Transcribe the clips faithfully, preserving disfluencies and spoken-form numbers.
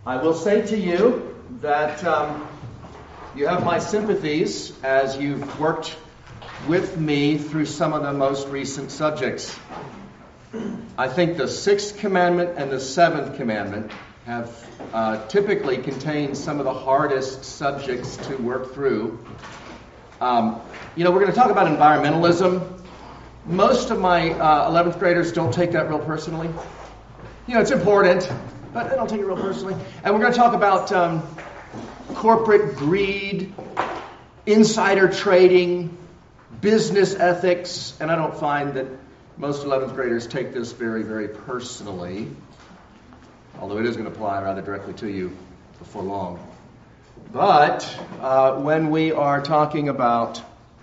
I will say to you that um, you have my sympathies as you've worked with me through some of the most recent subjects. I think the sixth commandment and the seventh commandment have uh, typically contained some of the hardest subjects to work through. Um, you know, we're going to talk about environmentalism. Most of my uh, eleventh graders don't take that real personally. You know, it's important, but they don't take it real personally. And we're going to talk about um, corporate greed, insider trading, business ethics, and I don't find that most eleventh graders take this very, very personally, although it is going to apply rather directly to you before long. But uh, when we are talking about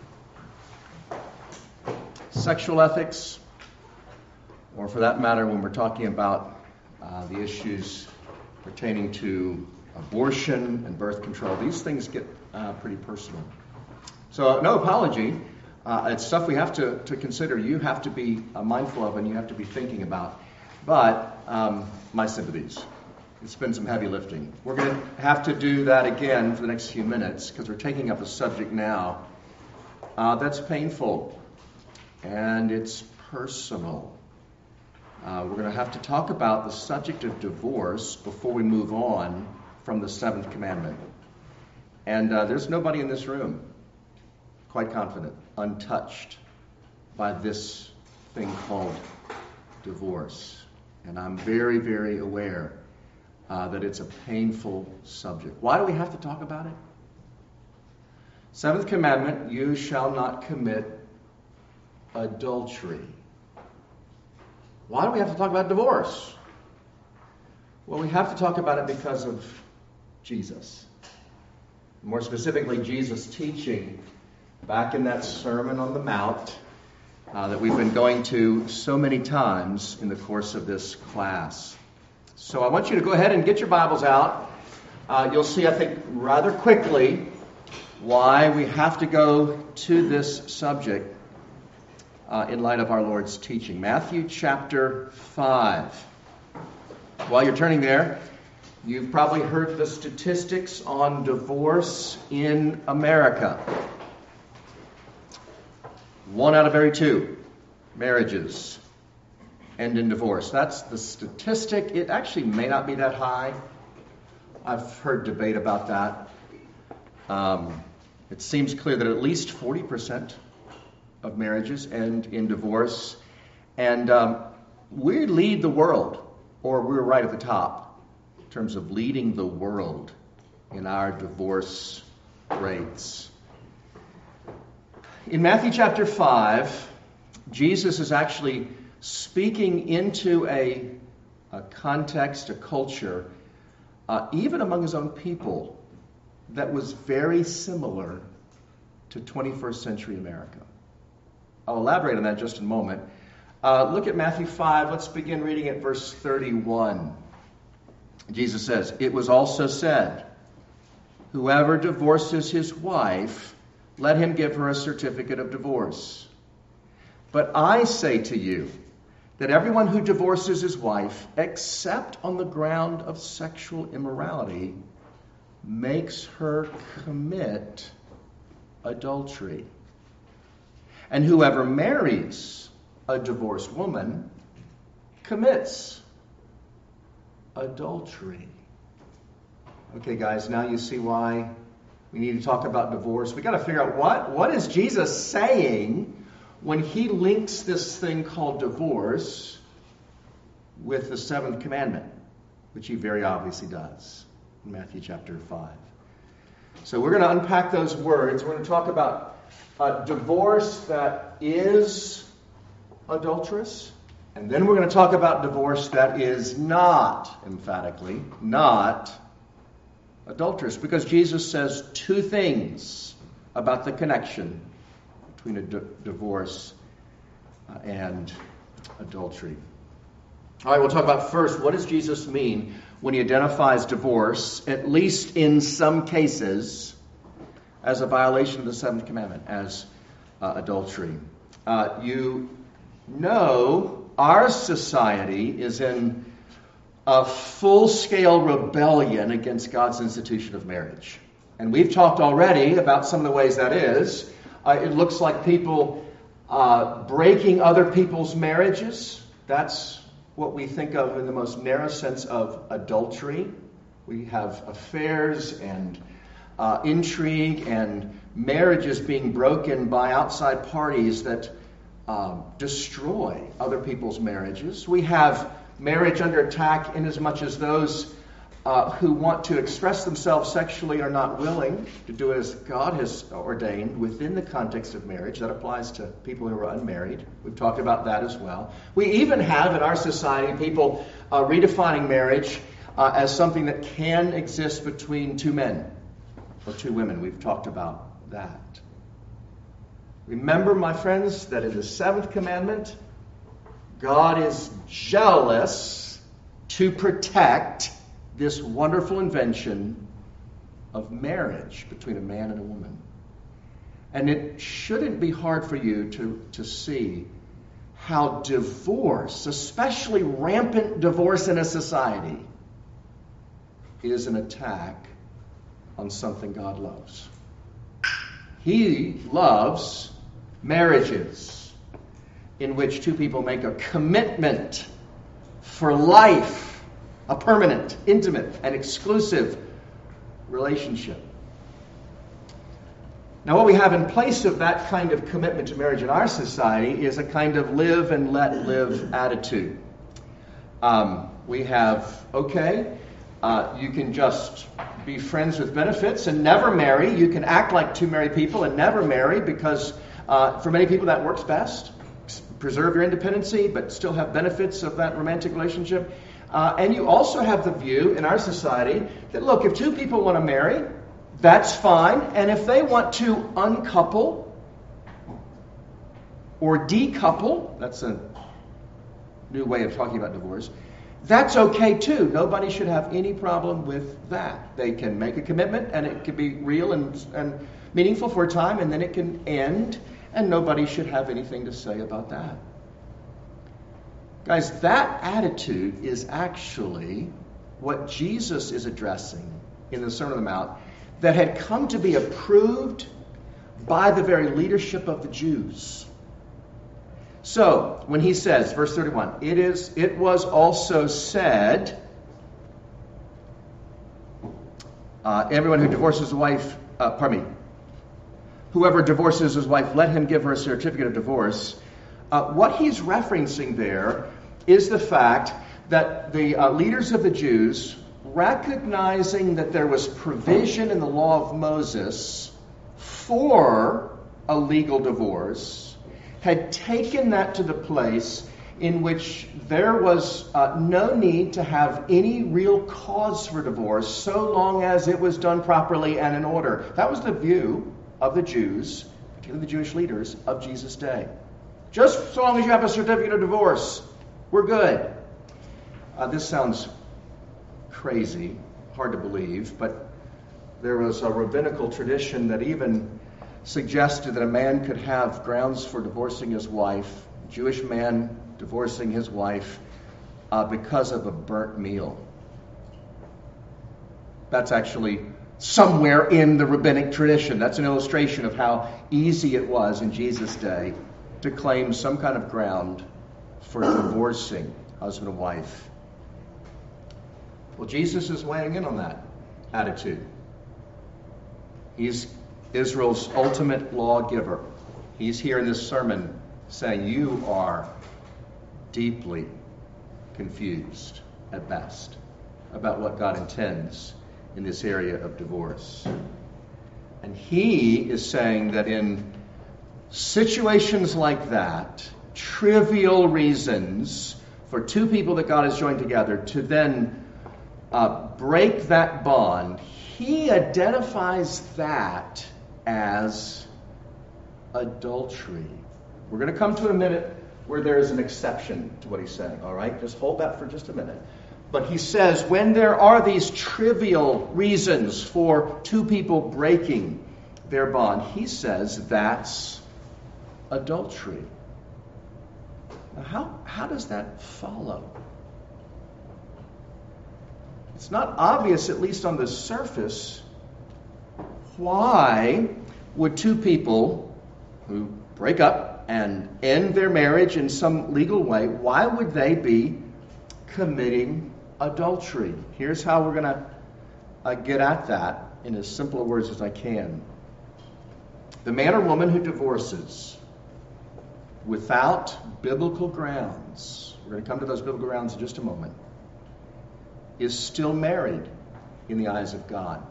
sexual ethics, or for that matter, when we're talking about uh, the issues pertaining to abortion and birth control, these things get uh, pretty personal. So no apology. Uh, it's stuff we have to, to consider. You have to be uh, mindful of and you have to be thinking about. But um, my sympathies. It's been some heavy lifting. We're going to have to do that again for the next few minutes because we're taking up a subject now uh, that's painful and it's personal. Uh, we're going to have to talk about the subject of divorce before we move on from the seventh commandment. And uh, there's nobody in this room, quite confident, untouched by this thing called divorce. And I'm very, very aware uh, that it's a painful subject. Why do we have to talk about it? Seventh commandment, you shall not commit adultery. Why do we have to talk about divorce? Well, we have to talk about it because of Jesus. More specifically, Jesus' teaching back in that Sermon on the Mount uh, that we've been going to so many times in the course of this class. So I want you to go ahead and get your Bibles out. Uh, you'll see, I think, rather quickly why we have to go to this subject uh, in light of our Lord's teaching. Matthew chapter five. While you're turning there, you've probably heard the statistics on divorce in America. One out of every two marriages end in divorce. That's the statistic. It actually may not be that high. I've heard debate about that. Um, it seems clear that at least forty percent of marriages end in divorce. And um, we lead the world, or we're right at the top in terms of leading the world in our divorce rates. In Matthew chapter five, Jesus is actually speaking into a, a context, a culture, uh, even among his own people, that was very similar to twenty-first century America. I'll elaborate on that just in a moment. Uh, look at Matthew five. Let's begin reading at verse thirty-one. Jesus says, "It was also said, whoever divorces his wife, let him give her a certificate of divorce. But I say to you that everyone who divorces his wife, except on the ground of sexual immorality, makes her commit adultery. And whoever marries a divorced woman commits adultery." Okay, guys, now you see why we need to talk about divorce. We've got to figure out what, what is Jesus saying when he links this thing called divorce with the seventh commandment, which he very obviously does in Matthew chapter five. So we're going to unpack those words. We're going to talk about a divorce that is adulterous, and then we're going to talk about divorce that is not, emphatically, not adulterous, because Jesus says two things about the connection between a d- divorce uh, and adultery. All right, we'll talk about first, what does Jesus mean when he identifies divorce, at least in some cases, as a violation of the seventh commandment, as uh, adultery. Uh, you know our society is in a full-scale rebellion against God's institution of marriage. And we've talked already about some of the ways that is. Uh, it looks like people uh, breaking other people's marriages. That's what we think of in the most narrow sense of adultery. We have affairs and uh, intrigue and marriages being broken by outside parties that uh, destroy other people's marriages. We have marriage under attack inasmuch as those uh, who want to express themselves sexually are not willing to do it as God has ordained within the context of marriage. That applies to people who are unmarried. We've talked about that as well. We even have in our society people uh, redefining marriage uh, as something that can exist between two men or two women. We've talked about that. Remember, my friends, that in the seventh commandment, God is jealous to protect this wonderful invention of marriage between a man and a woman. And it shouldn't be hard for you to, to see how divorce, especially rampant divorce in a society, is an attack on something God loves. He loves marriages in which two people make a commitment for life, a permanent, intimate, and exclusive relationship. Now, what we have in place of that kind of commitment to marriage in our society is a kind of live and let live attitude. Um, we have, okay, uh, you can just be friends with benefits and never marry. You can act like two married people and never marry because uh, for many people that works best. Preserve your independency, but still have benefits of that romantic relationship. Uh, and you also have the view in our society that, look, if two people want to marry, that's fine. And if they want to uncouple or decouple, that's a new way of talking about divorce, that's okay too. Nobody should have any problem with that. They can make a commitment and it can be real and, and meaningful for a time, and then it can end. And nobody should have anything to say about that. Guys, that attitude is actually what Jesus is addressing in the Sermon on the Mount that had come to be approved by the very leadership of the Jews. So, when he says, verse thirty-one, it is, it was also said, uh, everyone who divorces a wife, uh, pardon me, whoever divorces his wife, let him give her a certificate of divorce. Uh, what he's referencing there is the fact that the uh, leaders of the Jews, recognizing that there was provision in the law of Moses for a legal divorce, had taken that to the place in which there was uh, no need to have any real cause for divorce so long as it was done properly and in order. That was the view of the Jews, particularly the Jewish leaders of Jesus' day. Just so long as you have a certificate of divorce, we're good. Uh, this sounds crazy, hard to believe, but there was a rabbinical tradition that even suggested that a man could have grounds for divorcing his wife, a Jewish man divorcing his wife, uh, because of a burnt meal. That's actually somewhere in the rabbinic tradition. That's an illustration of how easy it was in Jesus' day to claim some kind of ground for divorcing husband and wife. Well, Jesus is weighing in on that attitude. He's Israel's ultimate lawgiver. He's here in this sermon saying you are deeply confused at best about what God intends in this area of divorce. And he is saying that in situations like that, trivial reasons for two people that God has joined together to then uh, break that bond, he identifies that as adultery. We're going to come to a minute where there is an exception to what he's saying, all right? Just hold that for just a minute. But he says when there are these trivial reasons for two people breaking their bond, he says that's adultery. Now, how, how does that follow? it's not obvious, at least on the surface, why would two people who break up and end their marriage in some legal way, why would they be committing adultery? Here's how we're going to uh, get at that in as simple words as I can. The man or woman who divorces without biblical grounds, we're going to come to those biblical grounds in just a moment, is still married in the eyes of God.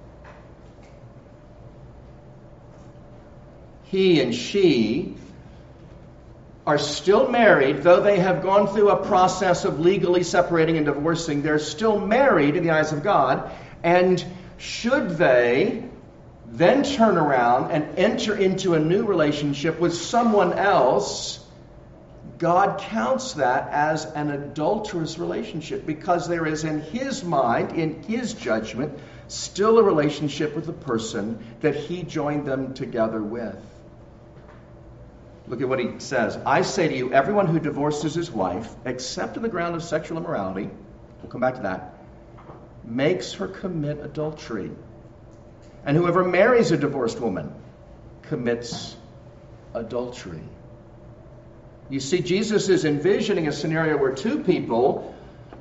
He and she are still married, though they have gone through a process of legally separating and divorcing. They're still married in the eyes of God. And should they then turn around and enter into a new relationship with someone else, God counts that as an adulterous relationship, because there is in His mind, in His judgment, still a relationship with the person that He joined them together with. Look at what He says. I say to you, everyone who divorces his wife, except on the ground of sexual immorality, we'll come back to that, makes her commit adultery. And whoever marries a divorced woman commits adultery. You see, Jesus is envisioning a scenario where two people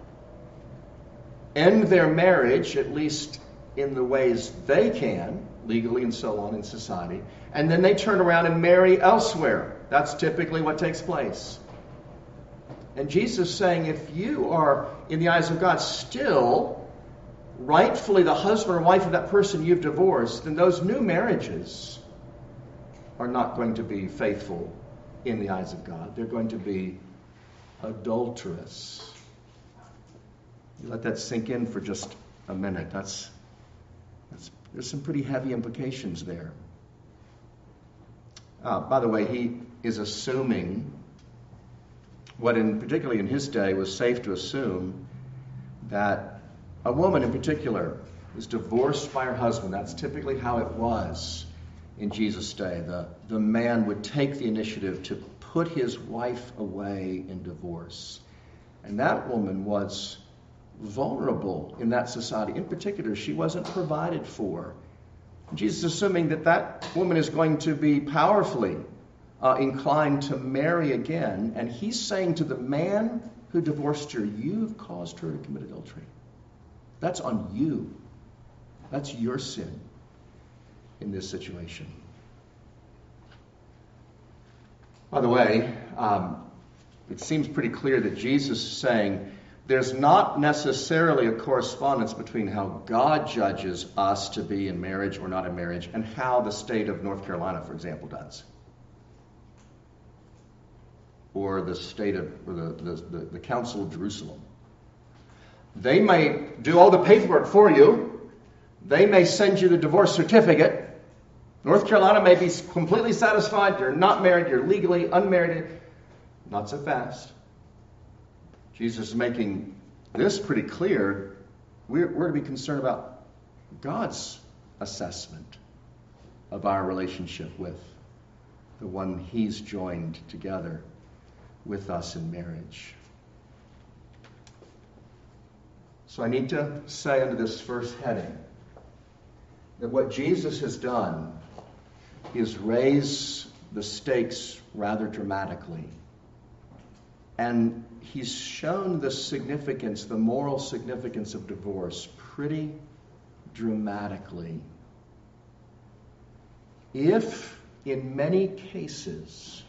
end their marriage, at least in the ways they can, legally and so on in society, and then they turn around and marry elsewhere. That's typically what takes place. And Jesus is saying, if you are, in the eyes of God, still rightfully the husband or wife of that person you've divorced, then those new marriages are not going to be faithful in the eyes of God. They're going to be adulterous. You let that sink in for just a minute. That's, that's there's some pretty heavy implications there. Uh, by the way, he is assuming what, in particularly in his day, was safe to assume, that a woman in particular was divorced by her husband. That's typically how it was in Jesus' day. The, the man would take the initiative to put his wife away in divorce. And that woman was vulnerable in that society. In particular, she wasn't provided for. Jesus is assuming that that woman is going to be powerfully uh, inclined to marry again. And he's saying to the man who divorced her, you've caused her to commit adultery. That's on you. That's your sin in this situation. By the way, um, it seems pretty clear that Jesus is saying there's not necessarily a correspondence between how God judges us to be in marriage or not in marriage and how the state of North Carolina, for example, does. Or the state of, or the, the, the, the Council of Jerusalem. They may do all the paperwork for you. They may send you the divorce certificate. North Carolina may be completely satisfied. You're not married. You're legally unmarried. Not so fast. Jesus is making this pretty clear. We're, we're to be concerned about God's assessment of our relationship with the one He's joined together with us in marriage. So I need to say under this first heading that what Jesus has done is raise the stakes rather dramatically. And He's shown the significance, the moral significance of divorce pretty dramatically. If, in many cases,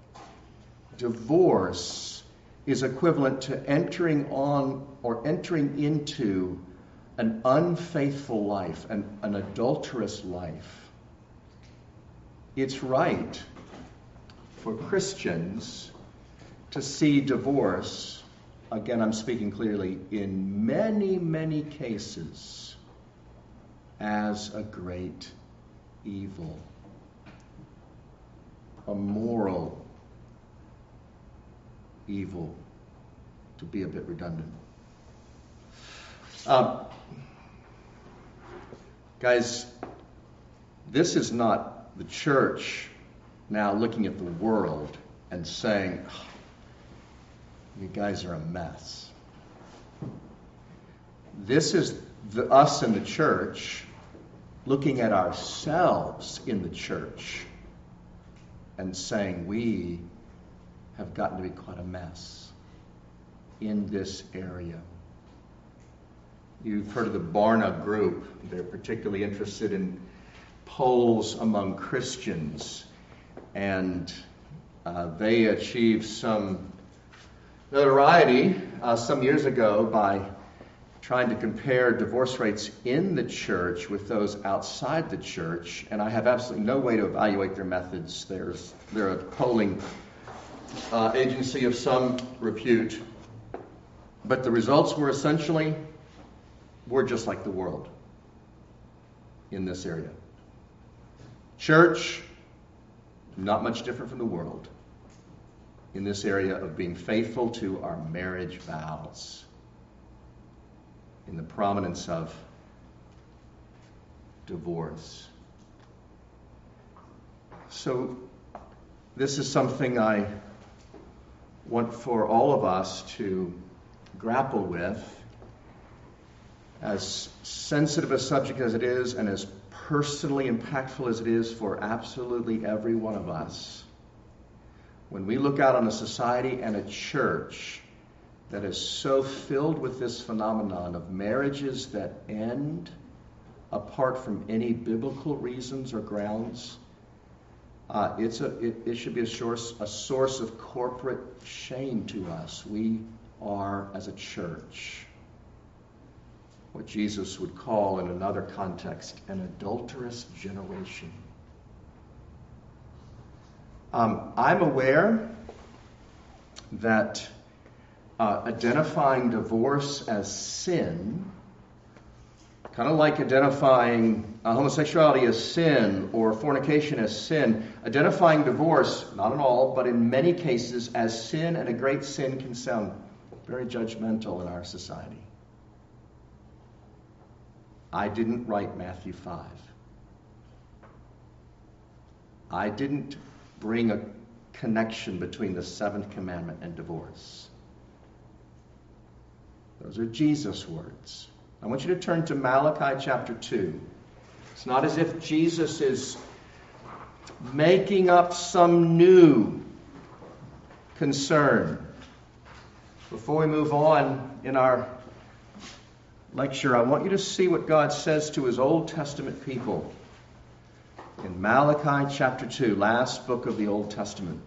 divorce is equivalent to entering on or entering into an unfaithful life, an, an adulterous life, it's right for Christians to see divorce, again I'm speaking clearly, in many, many cases as a great evil, a moral evil, to be a bit redundant. Uh, guys, this is not the church now looking at the world and saying, oh, you guys are a mess. This is the, us in the church looking at ourselves in the church and saying we have gotten to be quite a mess in this area. You've heard of the Barna Group. They're particularly interested in polls among Christians, and uh, they achieved some notoriety uh, some years ago by trying to compare divorce rates in the church with those outside the church, and I have absolutely no way to evaluate their methods. There's, they're a polling uh, agency of some repute, but the results were essentially, we're just like the world in this area. Church, not much different from the world in this area of being faithful to our marriage vows, in the prominence of divorce. So this is something I want for all of us to grapple with, as sensitive a subject as it is and as personally impactful as it is for absolutely every one of us. When we look out on a society and a church that is so filled with this phenomenon of marriages that end apart from any biblical reasons or grounds, uh, it's a, it, it should be a source, a source of corporate shame to us. We are, as a church, what Jesus would call in another context an adulterous generation. Um, I'm aware that uh, identifying divorce as sin, kind of like identifying uh, homosexuality as sin or fornication as sin, identifying divorce, not in all, but in many cases as sin, and a great sin, can sound very judgmental in our society. I didn't write Matthew five. I didn't bring a connection between the seventh commandment and divorce. Those are Jesus' words. I want you to turn to Malachi chapter two. It's not as if Jesus is making up some new concern. Before we move on in our lecture, I want you to see what God says to his Old Testament people in Malachi chapter two, last book of the Old Testament.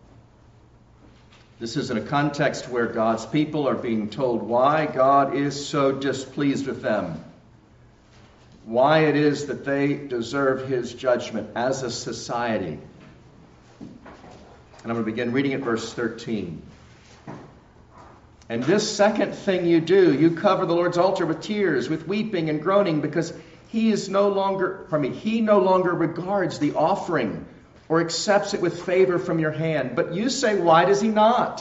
This is in a context where God's people are being told why God is so displeased with them, why it is that they deserve his judgment as a society. And I'm going to begin reading at verse thirteen. And this second thing you do, you cover the Lord's altar with tears, with weeping and groaning, because he is no longer, pardon me, he no longer regards the offering or accepts it with favor from your hand. But you say, why does he not?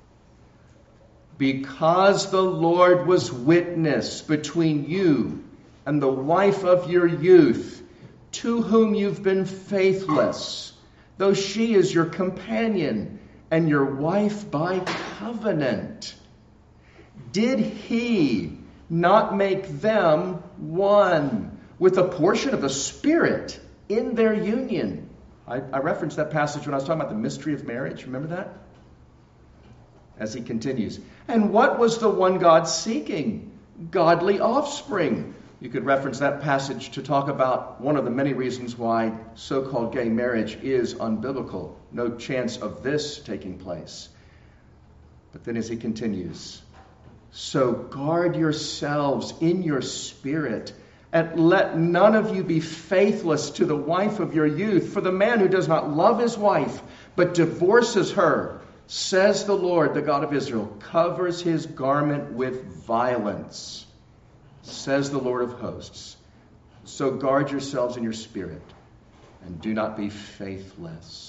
Because the Lord was witness between you and the wife of your youth, to whom you've been faithless, though she is your companion and your wife by covenant. Did he not make them one with a portion of the Spirit in their union? I, I referenced that passage when I was talking about the mystery of marriage. Remember that? As he continues. And what was the one God seeking? Godly offspring. You could reference that passage to talk about one of the many reasons why so-called gay marriage is unbiblical. No chance of this taking place. But then as he continues, so guard yourselves in your spirit, and let none of you be faithless to the wife of your youth. For the man who does not love his wife, but divorces her, says the Lord, the God of Israel, covers his garment with violence, says the Lord of hosts. So guard yourselves in your spirit, and do not be faithless.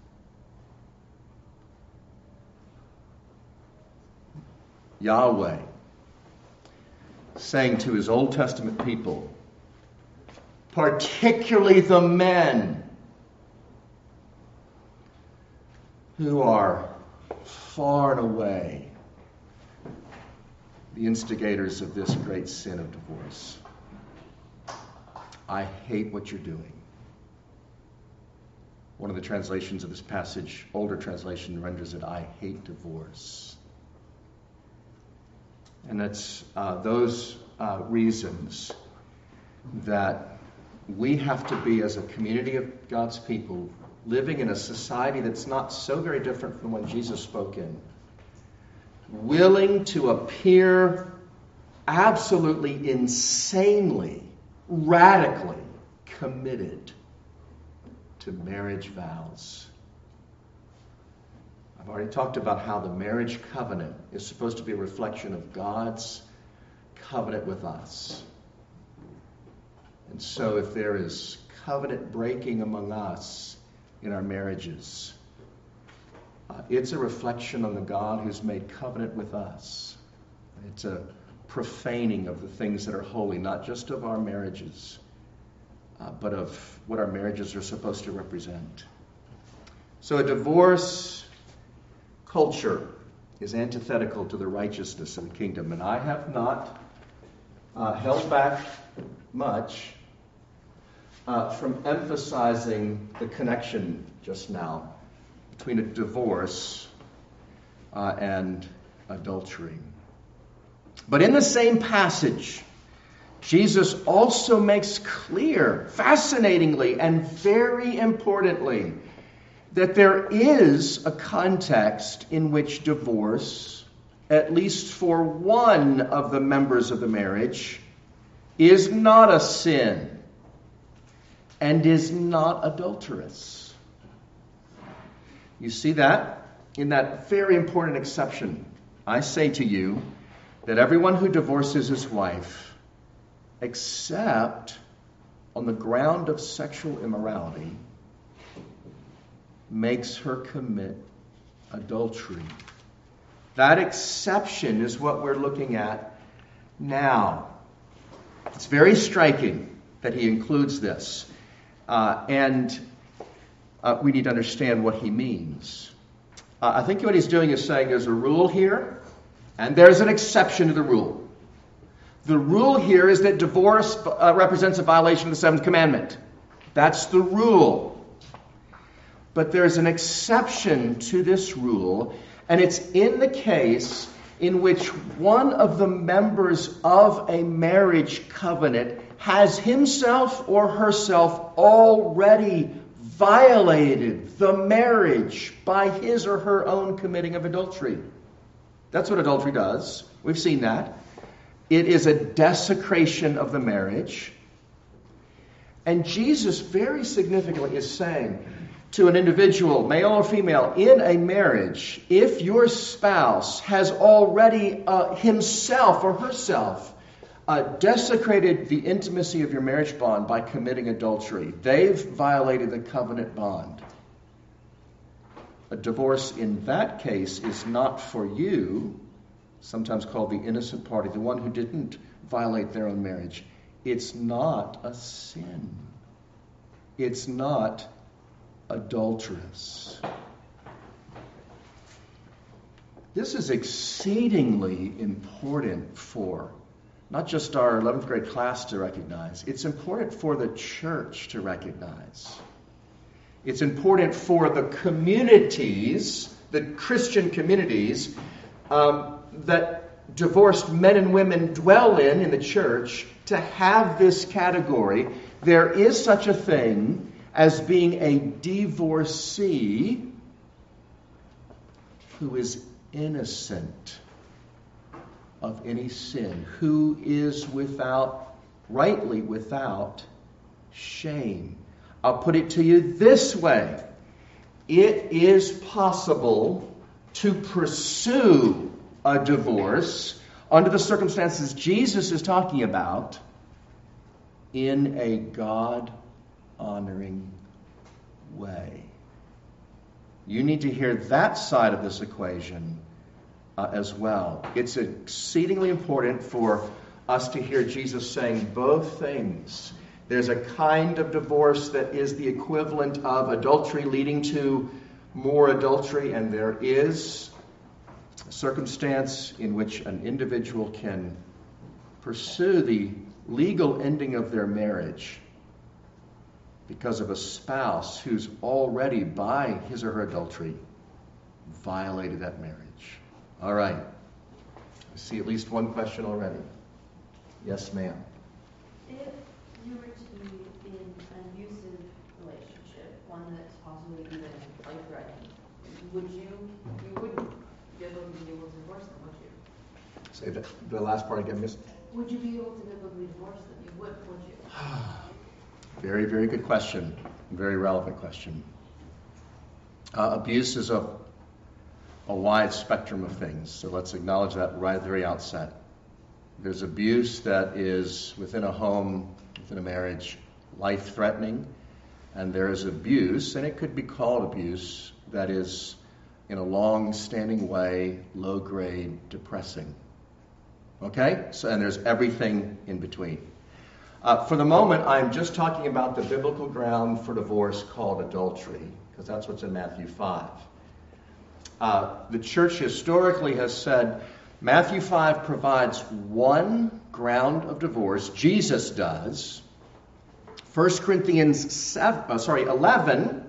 Yahweh saying to his Old Testament people, particularly the men who are far and away the instigators of this great sin of divorce. I hate what you're doing. One of the translations of this passage, older translation, renders it, I hate divorce. And it's uh, those uh, reasons that we have to be, as a community of God's people, living in a society that's not so very different from the one Jesus spoke in, willing to appear absolutely insanely, radically committed to marriage vows. I've already talked about how the marriage covenant is supposed to be a reflection of God's covenant with us. And so if there is covenant breaking among us in our marriages, uh, it's a reflection on the God who's made covenant with us. It's a profaning of the things that are holy, not just of our marriages, uh, but of what our marriages are supposed to represent. So a divorce culture is antithetical to the righteousness of the kingdom. And I have not uh, held back much uh, from emphasizing the connection just now between a divorce uh, and adultery. But in the same passage, Jesus also makes clear, fascinatingly and very importantly, that there is a context in which divorce, at least for one of the members of the marriage, is not a sin and is not adulterous. You see that? In that very important exception, I say to you that everyone who divorces his wife, except on the ground of sexual immorality, makes her commit adultery. That exception is what we're looking at now. It's very striking that he includes this. Uh, and uh, we need to understand what he means. Uh, I think what he's doing is saying there's a rule here, and there's an exception to the rule. The rule here is that divorce uh, represents a violation of the seventh commandment. That's the rule. But there's an exception to this rule, and it's in the case in which one of the members of a marriage covenant has himself or herself already violated the marriage by his or her own committing of adultery. That's what adultery does. We've seen that. It is a desecration of the marriage. And Jesus very significantly is saying to an individual, male or female, in a marriage, if your spouse has already uh, himself or herself uh, desecrated the intimacy of your marriage bond by committing adultery, they've violated the covenant bond. A divorce in that case is not for you, sometimes called the innocent party, the one who didn't violate their own marriage. It's not a sin. It's not adulterous. This is exceedingly important for not just our eleventh grade class to recognize. It's important for the church to recognize. It's important for the communities, the Christian communities, um, that divorced men and women dwell in in the church, to have this category. There is such a thing as being a divorcee who is innocent of any sin, who is without, rightly without shame. I'll put it to you this way. It is possible to pursue a divorce under the circumstances Jesus is talking about in a God-honoring way. You need to hear that side of this equation uh, as well. It's exceedingly important for us to hear Jesus saying both things. There's a kind of divorce that is the equivalent of adultery leading to more adultery, and there is a circumstance in which an individual can pursue the legal ending of their marriage because of a spouse who's already, by his or her adultery, violated that marriage. All right. I see at least one question already. Yes, ma'am. If you were to be in an abusive relationship, one that's possibly even life-threatening, would you, you wouldn't biblically be able to divorce them, would you? Say the, the last part again, miss. Would you be able to biblically divorce them? You would, would you? Very, very good question. Very relevant question. Uh, abuse is a, a wide spectrum of things, so let's acknowledge that right at the very outset. There's abuse that is within a home, within a marriage, life-threatening, and there is abuse, and it could be called abuse, that is in a long-standing way, low-grade, depressing. Okay? So, and there's everything in between. Uh, for the moment, I'm just talking about the biblical ground for divorce called adultery, because that's what's in Matthew five. Uh, the church historically has said Matthew five provides one ground of divorce. Jesus does. First Corinthians seven, uh, sorry, eleven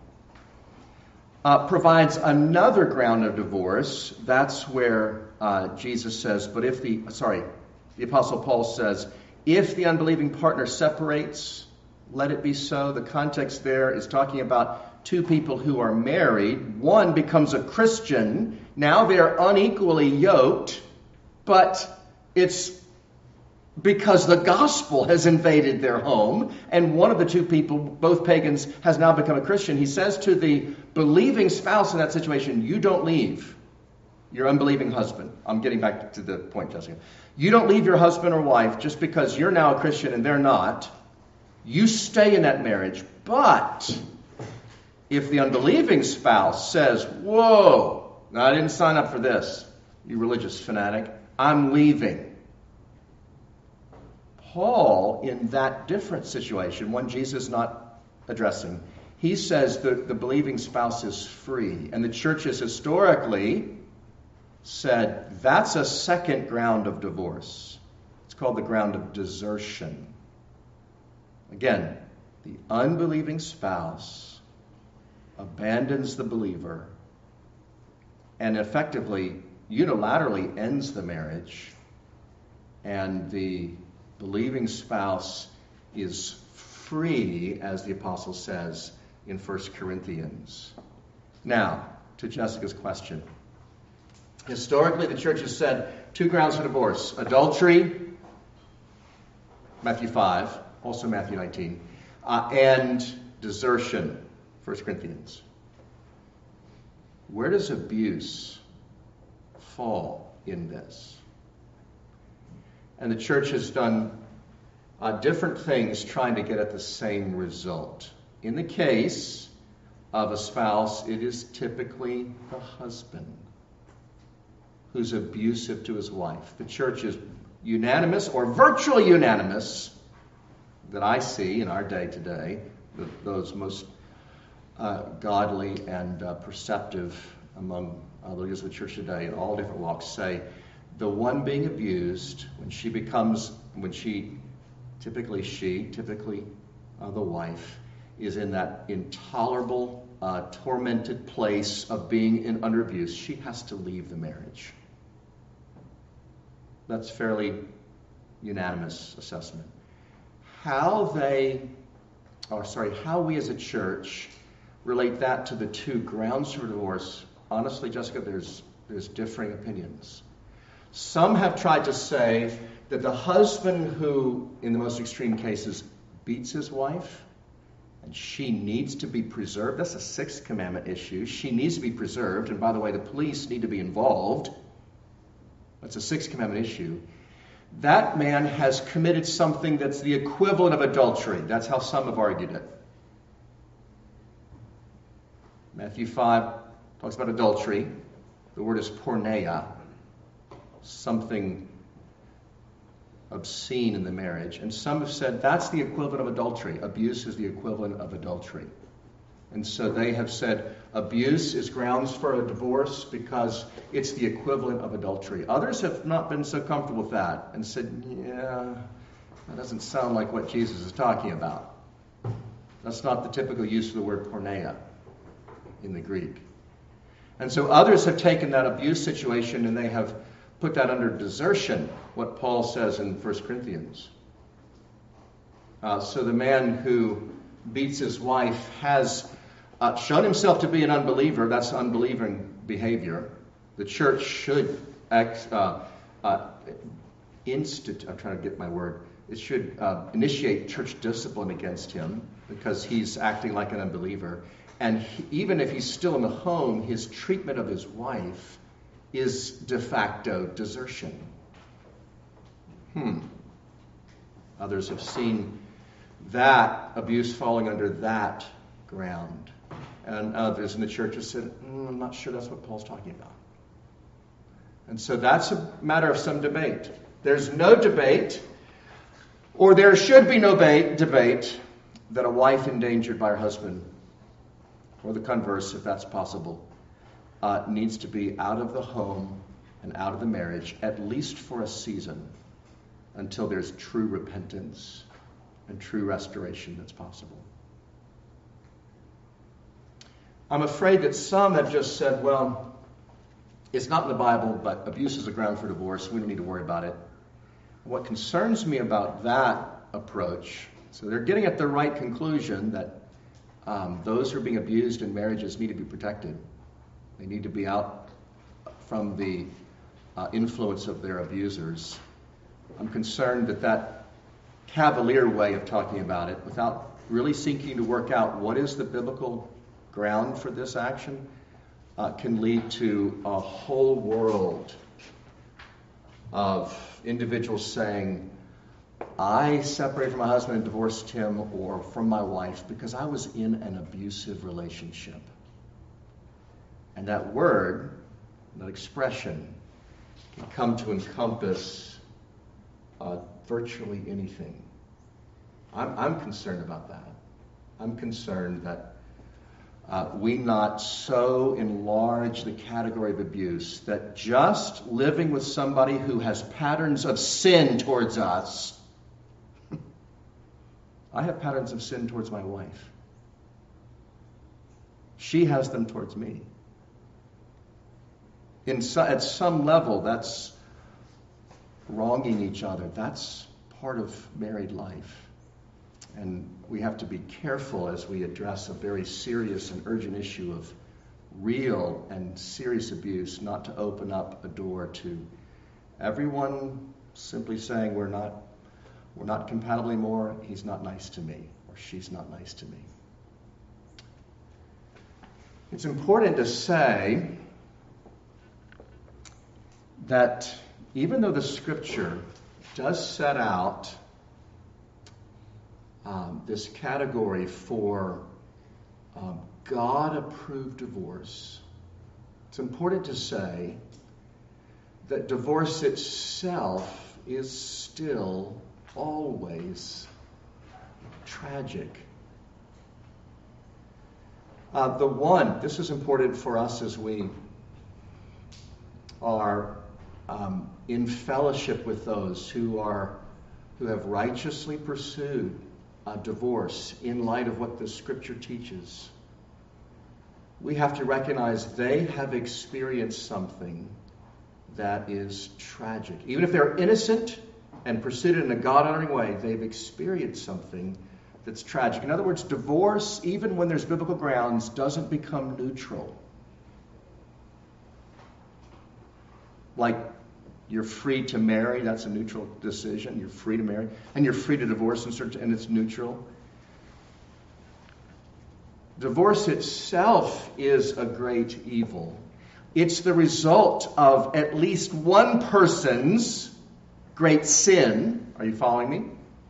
uh, provides another ground of divorce. That's where uh, Jesus says, but if the, sorry, the Apostle Paul says, if the unbelieving partner separates, let it be so. The context there is talking about two people who are married. One becomes a Christian. Now they are unequally yoked, but it's because the gospel has invaded their home, and one of the two people, both pagans, has now become a Christian. He says to the believing spouse in that situation, you don't leave your unbelieving husband. I'm getting back to the point, Jessica. You don't leave your husband or wife just because you're now a Christian and they're not. You stay in that marriage. But if the unbelieving spouse says, whoa, I didn't sign up for this, you religious fanatic, I'm leaving. Paul, in that different situation, one Jesus is not addressing, he says that the believing spouse is free. And the church has historically said that's a second ground of divorce. It's called the ground of desertion. Again, the unbelieving spouse abandons the believer and effectively, unilaterally ends the marriage, and the believing spouse is free, as the apostle says in First Corinthians. Now, to Jessica's question. Historically, the church has said two grounds for divorce. Adultery, Matthew five, also Matthew nineteen, uh, and desertion, First Corinthians. Where does abuse fall in this? And the church has done uh, different things trying to get at the same result. In the case of a spouse, it is typically the husband who's abusive to his wife. The church is unanimous, or virtually unanimous, that I see in our day today, the, those most uh, godly and uh, perceptive among uh, the leaders of the church today in all different walks say, the one being abused, when she becomes, when she, typically she, typically uh, the wife, is in that intolerable, uh, tormented place of being in, under abuse, she has to leave the marriage. That's fairly unanimous assessment. How they, or sorry, how we as a church relate that to the two grounds for divorce, honestly, Jessica, there's there's differing opinions. Some have tried to say that the husband who, in the most extreme cases, beats his wife, and she needs to be preserved. That's a Sixth Commandment issue. She needs to be preserved. And by the way, the police need to be involved. That's a Sixth Commandment issue. That man has committed something that's the equivalent of adultery. That's how some have argued it. Matthew five talks about adultery. The word is porneia, something obscene in the marriage. And some have said that's the equivalent of adultery. Abuse is the equivalent of adultery. And so they have said abuse is grounds for a divorce because it's the equivalent of adultery. Others have not been so comfortable with that and said, yeah, that doesn't sound like what Jesus is talking about. That's not the typical use of the word porneia in the Greek. And so others have taken that abuse situation and they have put that under desertion, what Paul says in First Corinthians. Uh, so the man who beats his wife has uh, shown himself to be an unbeliever. That's unbelieving behavior. The church should ex, uh, uh, instit- I'm trying to get my word. It should uh, initiate church discipline against him because he's acting like an unbeliever. And he, even if he's still in the home, his treatment of his wife is de facto desertion. Hmm. Others have seen that abuse falling under that ground. And others in the church have said, mm, I'm not sure that's what Paul's talking about. And so that's a matter of some debate. There's no debate, or there should be no debate, debate that a wife endangered by her husband, or the converse, if that's possible, uh, needs to be out of the home and out of the marriage, at least for a season, until there's true repentance and true restoration that's possible. I'm afraid that some have just said, well, it's not in the Bible, but abuse is a ground for divorce. We don't need to worry about it. What concerns me about that approach, so they're getting at the right conclusion that um, those who are being abused in marriages need to be protected. They need to be out from the uh, influence of their abusers. I'm concerned that that cavalier way of talking about it, without really seeking to work out what is the biblical ground for this action, uh, can lead to a whole world of individuals saying, I separated from my husband and divorced him, or from my wife, because I was in an abusive relationship. And that word, that expression, can come to encompass uh, virtually anything. I'm, I'm concerned about that. I'm concerned that uh, we not so enlarge the category of abuse that just living with somebody who has patterns of sin towards us. I have patterns of sin towards my wife. She has them towards me. In so, at some level, that's wronging each other. That's part of married life. And we have to be careful as we address a very serious and urgent issue of real and serious abuse, not to open up a door to everyone simply saying we're not we're not compatible anymore, he's not nice to me, or she's not nice to me. It's important to say that even though the Scripture does set out um, this category for um, God-approved divorce, it's important to say that divorce itself is still always tragic. Uh, the one, this is important for us as we are um, in fellowship with those who are who have righteously pursued a divorce in light of what the Scripture teaches. We have to recognize they have experienced something that is tragic. Even if they're innocent and pursued it in a God-honoring way, they've experienced something that's tragic. In other words, divorce, even when there's biblical grounds, doesn't become neutral. Like, you're free to marry, that's a neutral decision. You're free to marry. And you're free to divorce, and it's neutral. Divorce itself is a great evil. It's the result of at least one person's great sin. Are you following me?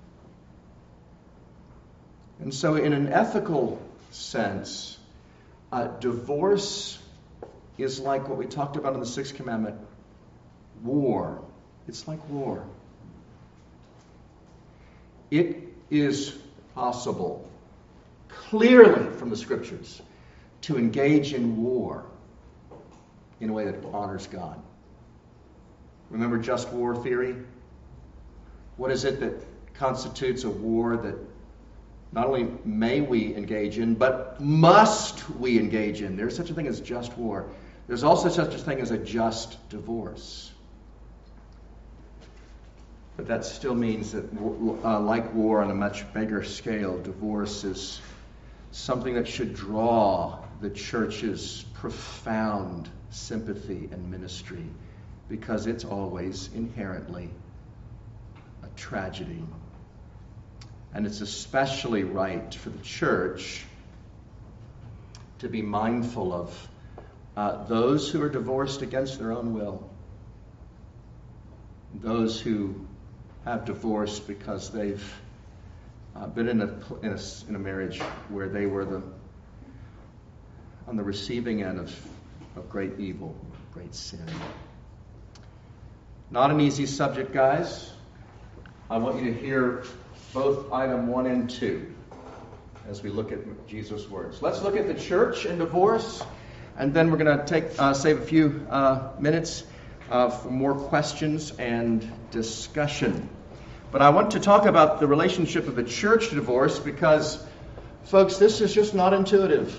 And so in an ethical sense, uh, divorce is like what we talked about in the Sixth Commandment, war. It's like war. It is possible clearly from the Scriptures to engage in war in a way that honors God. Remember just war theory? What is it that constitutes a war that not only may we engage in, but must we engage in? There's such a thing as just war. There's also such a thing as a just divorce. But that still means that, uh, like war on a much bigger scale, divorce is something that should draw the church's profound sympathy and ministry, because it's always inherently a tragedy. And it's especially right for the church to be mindful of uh, those who are divorced against their own will, those who have divorced because they've uh, been in a, in a in a marriage where they were the on the receiving end of, of great evil, great sin. Not an easy subject, guys. I want you to hear both item one and two as we look at Jesus' words. Let's look at the church and divorce, and then we're going to take uh, save a few uh, minutes uh, for more questions and discussion. But I want to talk about the relationship of the church to divorce because, folks, this is just not intuitive.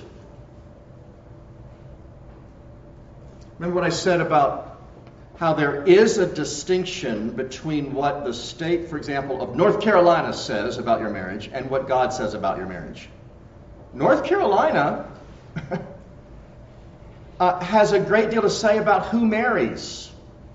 Remember what I said about how there is a distinction between what the state, for example, of North Carolina says about your marriage and what God says about your marriage. North Carolina uh, has a great deal to say about who marries.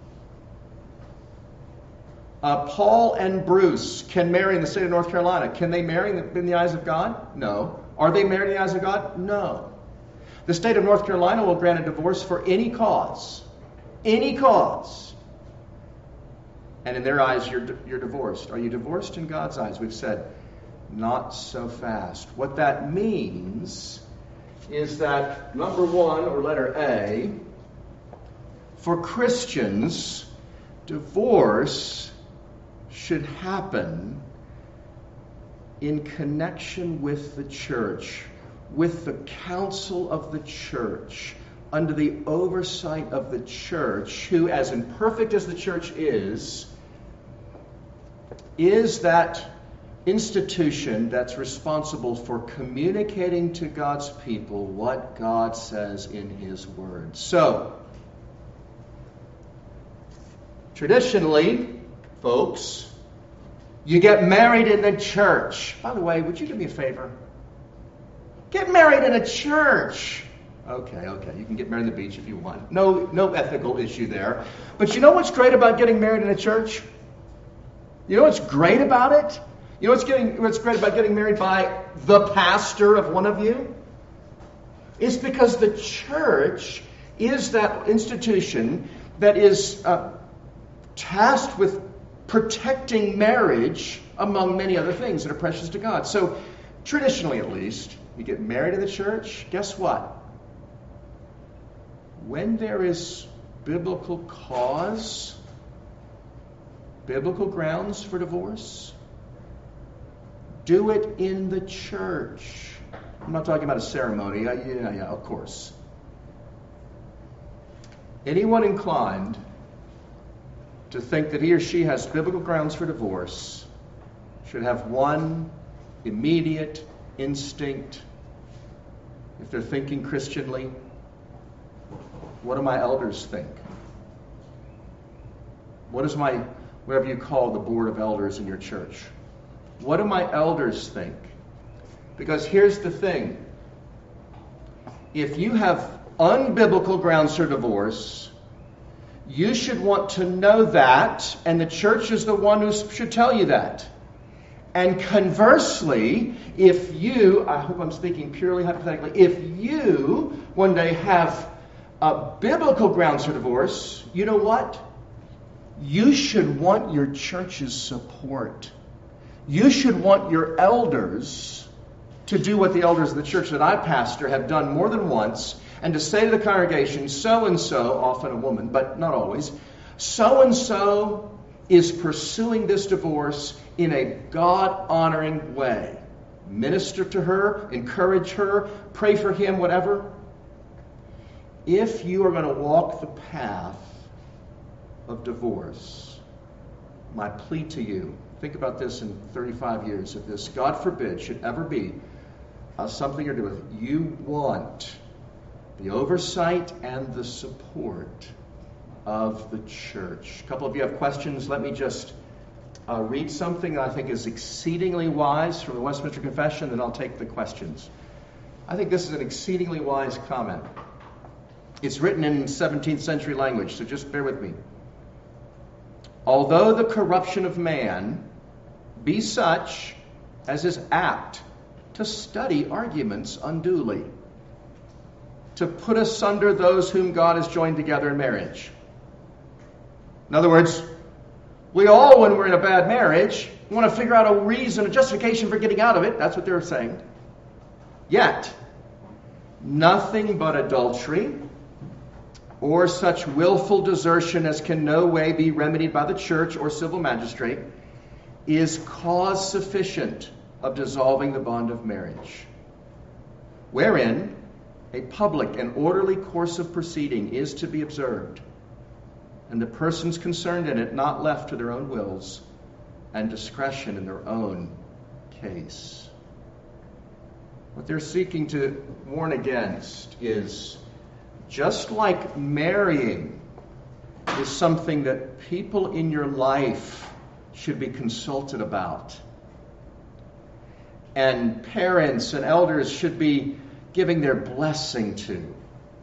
Uh, Paul and Bruce can marry in the state of North Carolina. Can they marry in the, in the eyes of God? No. Are they married in the eyes of God? No. The state of North Carolina will grant a divorce for any cause. Any cause. And in their eyes, you're, you're divorced. Are you divorced in God's eyes? We've said, not so fast. What that means is that, number one, or letter A, for Christians, divorce should happen in connection with the church, with the counsel of the church, under the oversight of the church, who, as imperfect as the church is, is that institution that's responsible for communicating to God's people what God says in His Word. So, traditionally, folks, you get married in the church. By the way, would you do me a favor? Get married in a church. Okay, okay. You can get married on the beach if you want. No, no ethical issue there. But you know what's great about getting married in a church? You know what's great about it? You know what's getting what's great about getting married by the pastor of one of you? It's because the church is that institution that is uh, tasked with protecting marriage among many other things that are precious to God. So, traditionally at least, you get married in the church. Guess what? When there is biblical cause, biblical grounds for divorce, do it in the church. I'm not talking about a ceremony. Uh, yeah, yeah, of course. Anyone inclined to think that he or she has biblical grounds for divorce should have one immediate instinct, if they're thinking Christianly: what do my elders think? What is my, whatever you call the board of elders in your church? What do my elders think? Because here's the thing. If you have unbiblical grounds for divorce, you should want to know that, and the church is the one who should tell you that. And conversely, if you, I hope I'm speaking purely hypothetically, if you one day have uh, biblical grounds for divorce, you know what? You should want your church's support. You should want your elders to do what the elders of the church that I pastor have done more than once, and to say to the congregation, so-and-so, often a woman, but not always, so-and-so is pursuing this divorce in a God-honoring way. minister to her, encourage her, pray for him, whatever. If you are going to walk the path of divorce, my plea to you, think about this in thirty-five years, if this, God forbid, should ever be uh, something to do with it, you want the oversight and the support of the church. A couple of you have questions. Let me just uh, read something that I think is exceedingly wise from the Westminster Confession, then I'll take the questions. I think this is an exceedingly wise comment. It's written in seventeenth century language, so just bear with me. Although the corruption of man be such as is apt to study arguments unduly, to put asunder those whom God has joined together in marriage. In other words, we all, when we're in a bad marriage, want to figure out a reason, a justification for getting out of it. That's what they're saying. Yet, nothing but adultery, or such willful desertion as can no way be remedied by the church or civil magistrate, is cause sufficient of dissolving the bond of marriage, wherein a public and orderly course of proceeding is to be observed, and the persons concerned in it not left to their own wills and discretion in their own case. What they're seeking to warn against is, just like marrying is something that people in your life should be consulted about, and parents and elders should be giving their blessing to,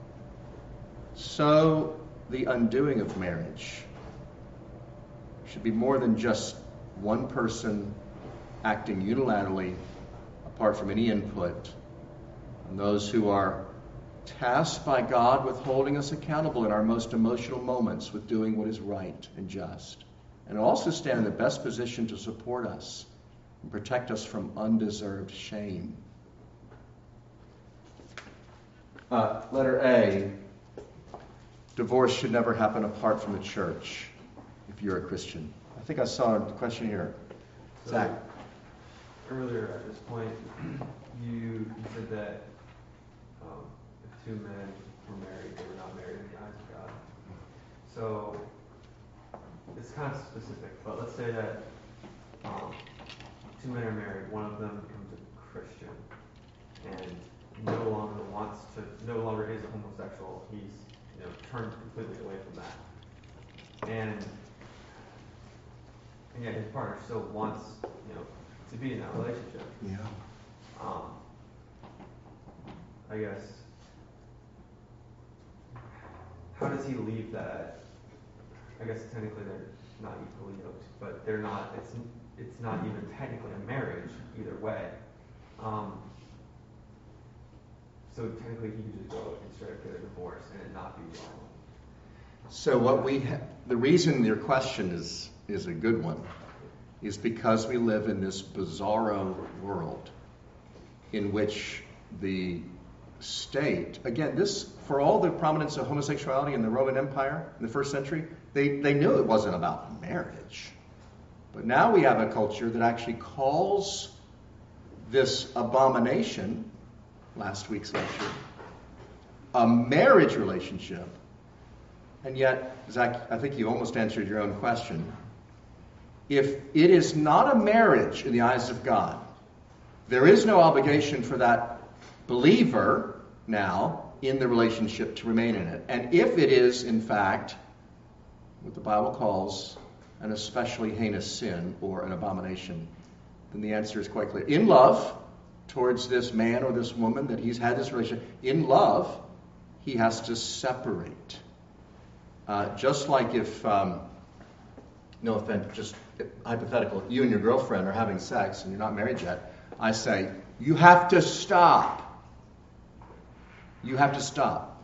so the undoing of marriage should be more than just one person acting unilaterally apart from any input, and those who are tasked by God with holding us accountable in our most emotional moments with doing what is right and just, and also stand in the best position to support us and protect us from undeserved shame. Uh, letter A, divorce should never happen apart from the church if you're a Christian. I think I saw a question here. So, Zach. Earlier at this point, you, you said that um, if two men were married, they were not married in the eyes of God. So it's kind of specific, but let's say that um, two men are married, one of them becomes a Christian and no longer wants to, no longer is a homosexual. He's, you know, turned completely away from that, and and yet his partner still wants, you know, to be in that relationship. Yeah. Um, I guess, how does he leave that? I guess technically they're not equally yoked, but they're not. It's it's not even technically a marriage either way. Um, so technically he could just go and straight up get a divorce and it not be wrong. So what we ha- the reason your question is is a good one is because we live in this bizarro world in which the state, again, this, for all the prominence of homosexuality in the Roman Empire in the first century, they, they knew it wasn't about marriage. But now we have a culture that actually calls this abomination, last week's lecture, a marriage relationship. And yet, Zach, I think you almost answered your own question. If it is not a marriage in the eyes of God, there is no obligation for that believer now in the relationship to remain in it. And if it is, in fact, what the Bible calls an especially heinous sin or an abomination, then the answer is quite clear. In love towards this man or this woman that he's had this relationship, in love, he has to separate. Uh, just like if, um, no offense, just hypothetical, you and your girlfriend are having sex and you're not married yet, I say, you have to stop. You have to stop.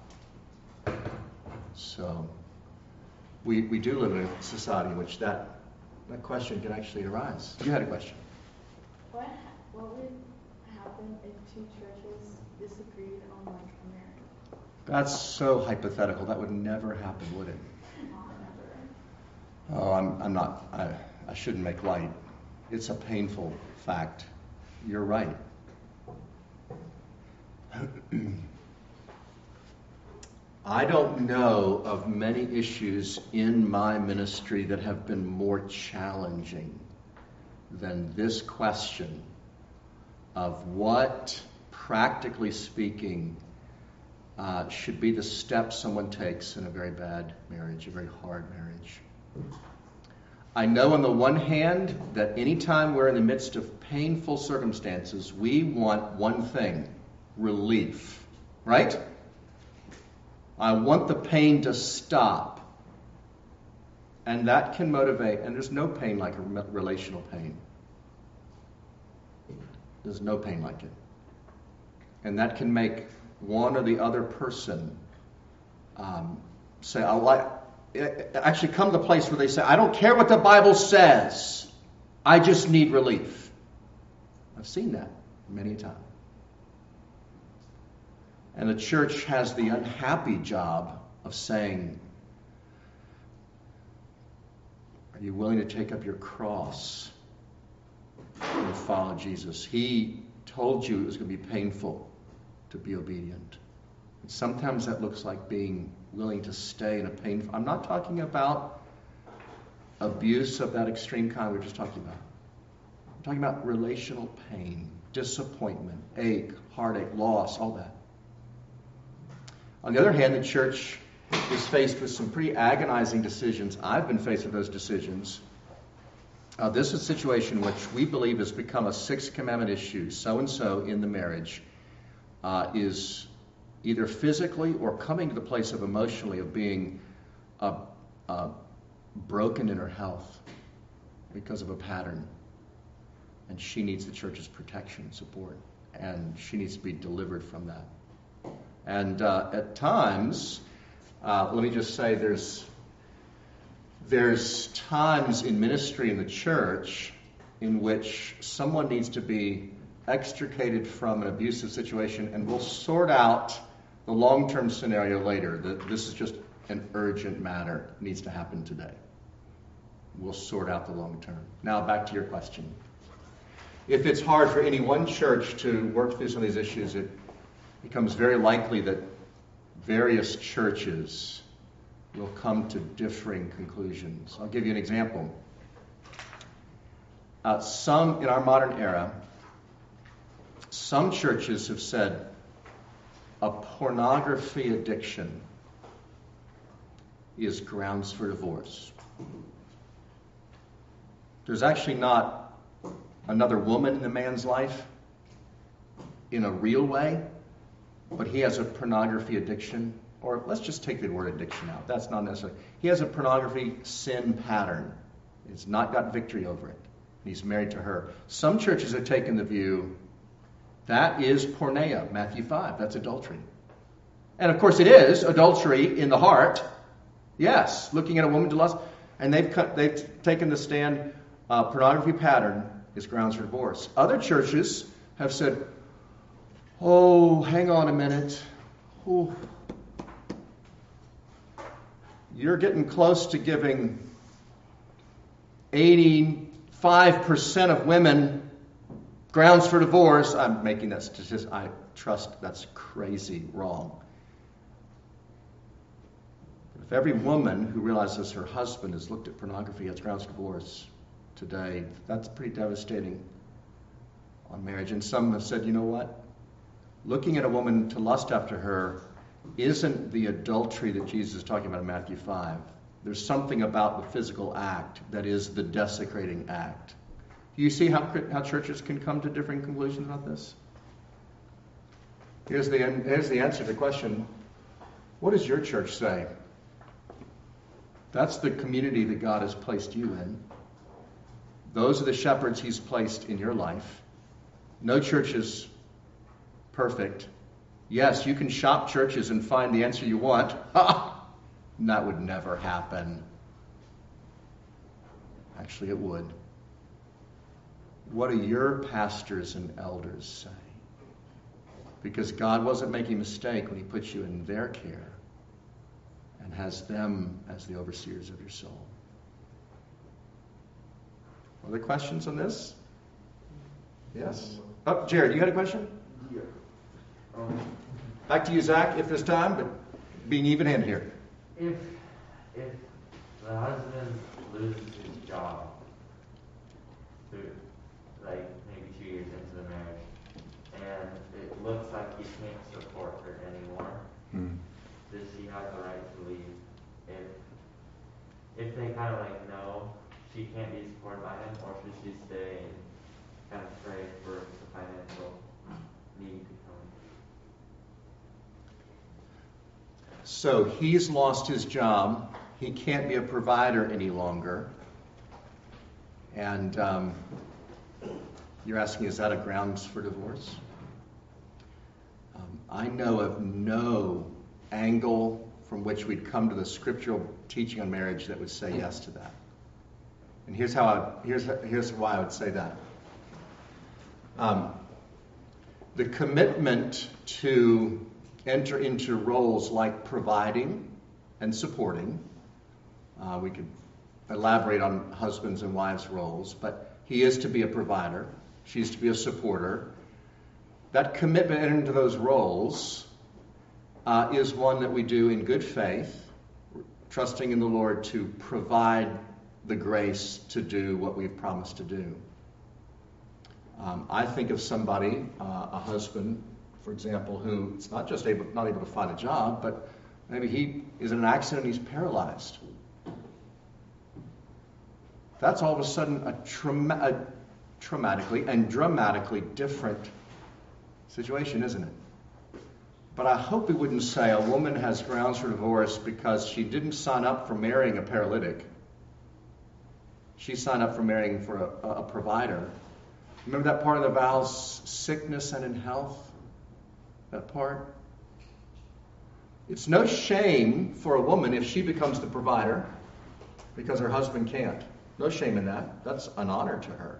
So, we we do live in a society in which that, that question can actually arise. You had a question. What what would happen if two churches disagreed on like a marriage? That's so hypothetical. That would never happen, would it? Never. Oh, I'm I'm not. I I shouldn't make light. It's a painful fact. You're right. I don't know of many issues in my ministry that have been more challenging than this question of what, practically speaking, uh, should be the steps someone takes in a very bad marriage, a very hard marriage. I know on the one hand that anytime we're in the midst of painful circumstances, we want one thing: relief, right? I want the pain to stop. And that can motivate, and there's no pain like a relational pain. There's no pain like it. And that can make one or the other person um, say, I like, actually come to the place where they say, I don't care what the Bible says, I just need relief. I've seen that many times. And the church has the unhappy job of saying, are you willing to take up your cross and follow Jesus? He told you it was going to be painful to be obedient. And sometimes that looks like being willing to stay in a painful... I'm not talking about abuse of that extreme kind we were just talking about. I'm talking about relational pain, disappointment, ache, heartache, loss, all that. On the other hand, the church is faced with some pretty agonizing decisions. I've been faced with those decisions. Uh, this is a situation which we believe has become a Sixth Commandment issue. So-and-so in the marriage uh, is either physically or coming to the place of emotionally of being uh, uh, broken in her health because of a pattern. And she needs the church's protection and support. And she needs to be delivered from that. And uh, at times, uh, let me just say, there's there's times in ministry in the church in which someone needs to be extricated from an abusive situation, and we'll sort out the long-term scenario later. That this is just an urgent matter. It needs to happen today. We'll sort out the long term. Now back to your question. If it's hard for any one church to work through some of these issues, it becomes very likely that various churches will come to differing conclusions. I'll give you an example. Uh, some, in our modern era, some churches have said a pornography addiction is grounds for divorce. There's actually not another woman in the man's life in a real way, but he has a pornography addiction, or let's just take the word addiction out. That's not necessary. He has a pornography sin pattern. He's not got victory over it. He's married to her. Some churches have taken the view that is porneia, Matthew five. That's adultery. And of course it is adultery in the heart. Yes, looking at a woman to lust. And they've cut, they've taken the stand, uh, pornography pattern is grounds for divorce. Other churches have said, oh, hang on a minute. Ooh. You're getting close to giving eighty-five percent of women grounds for divorce. I'm making that statistic. I trust that's crazy wrong. If every woman who realizes her husband has looked at pornography as grounds for divorce today, that's pretty devastating on marriage. And some have said, you know what? Looking at a woman to lust after her isn't the adultery that Jesus is talking about in Matthew five. There's something about the physical act that is the desecrating act. Do you see how, how churches can come to different conclusions about this? Here's the, here's the answer to the question. What does your church say? That's the community that God has placed you in. Those are the shepherds he's placed in your life. No church is perfect. Yes, you can shop churches and find the answer you want. That would never happen. Actually, it would. What do your pastors and elders say? Because God wasn't making a mistake when he put you in their care and has them as the overseers of your soul. Other questions on this? Yes? Oh, Jared, you had a question? Yeah. Back to you, Zach, if there's time, but being even-handed here. If, if the husband loses his job through, like, maybe two years into the marriage, and it looks like he can't support her anymore, Hmm. does she have the right to leave? If, if they kind of like know she can't be supported by him, or should she stay and kind of pray for the financial need to come? So he's lost his job. He can't be a provider any longer. And um, you're asking, is that a grounds for divorce? Um, I know of no angle from which we'd come to the scriptural teaching on marriage that would say yes to that. And here's how I, here's here's why I would say that. Um, the commitment to enter into roles like providing and supporting. Uh, we could elaborate on husbands and wives' roles, but he is to be a provider. She's to be a supporter. That commitment into those roles uh, is one that we do in good faith, trusting in the Lord to provide the grace to do what we've promised to do. Um, I think of somebody, uh, a husband, for example, who is not just able, not able to find a job, but maybe he is in an accident and he's paralyzed. That's all of a sudden a, trauma, a traumatically and dramatically different situation, isn't it? But I hope we wouldn't say a woman has grounds for divorce because she didn't sign up for marrying a paralytic. She signed up for marrying for a, a provider. Remember that part of the vows, sickness and in health? That part? It's no shame for a woman if she becomes the provider because her husband can't. No shame in that. That's an honor to her.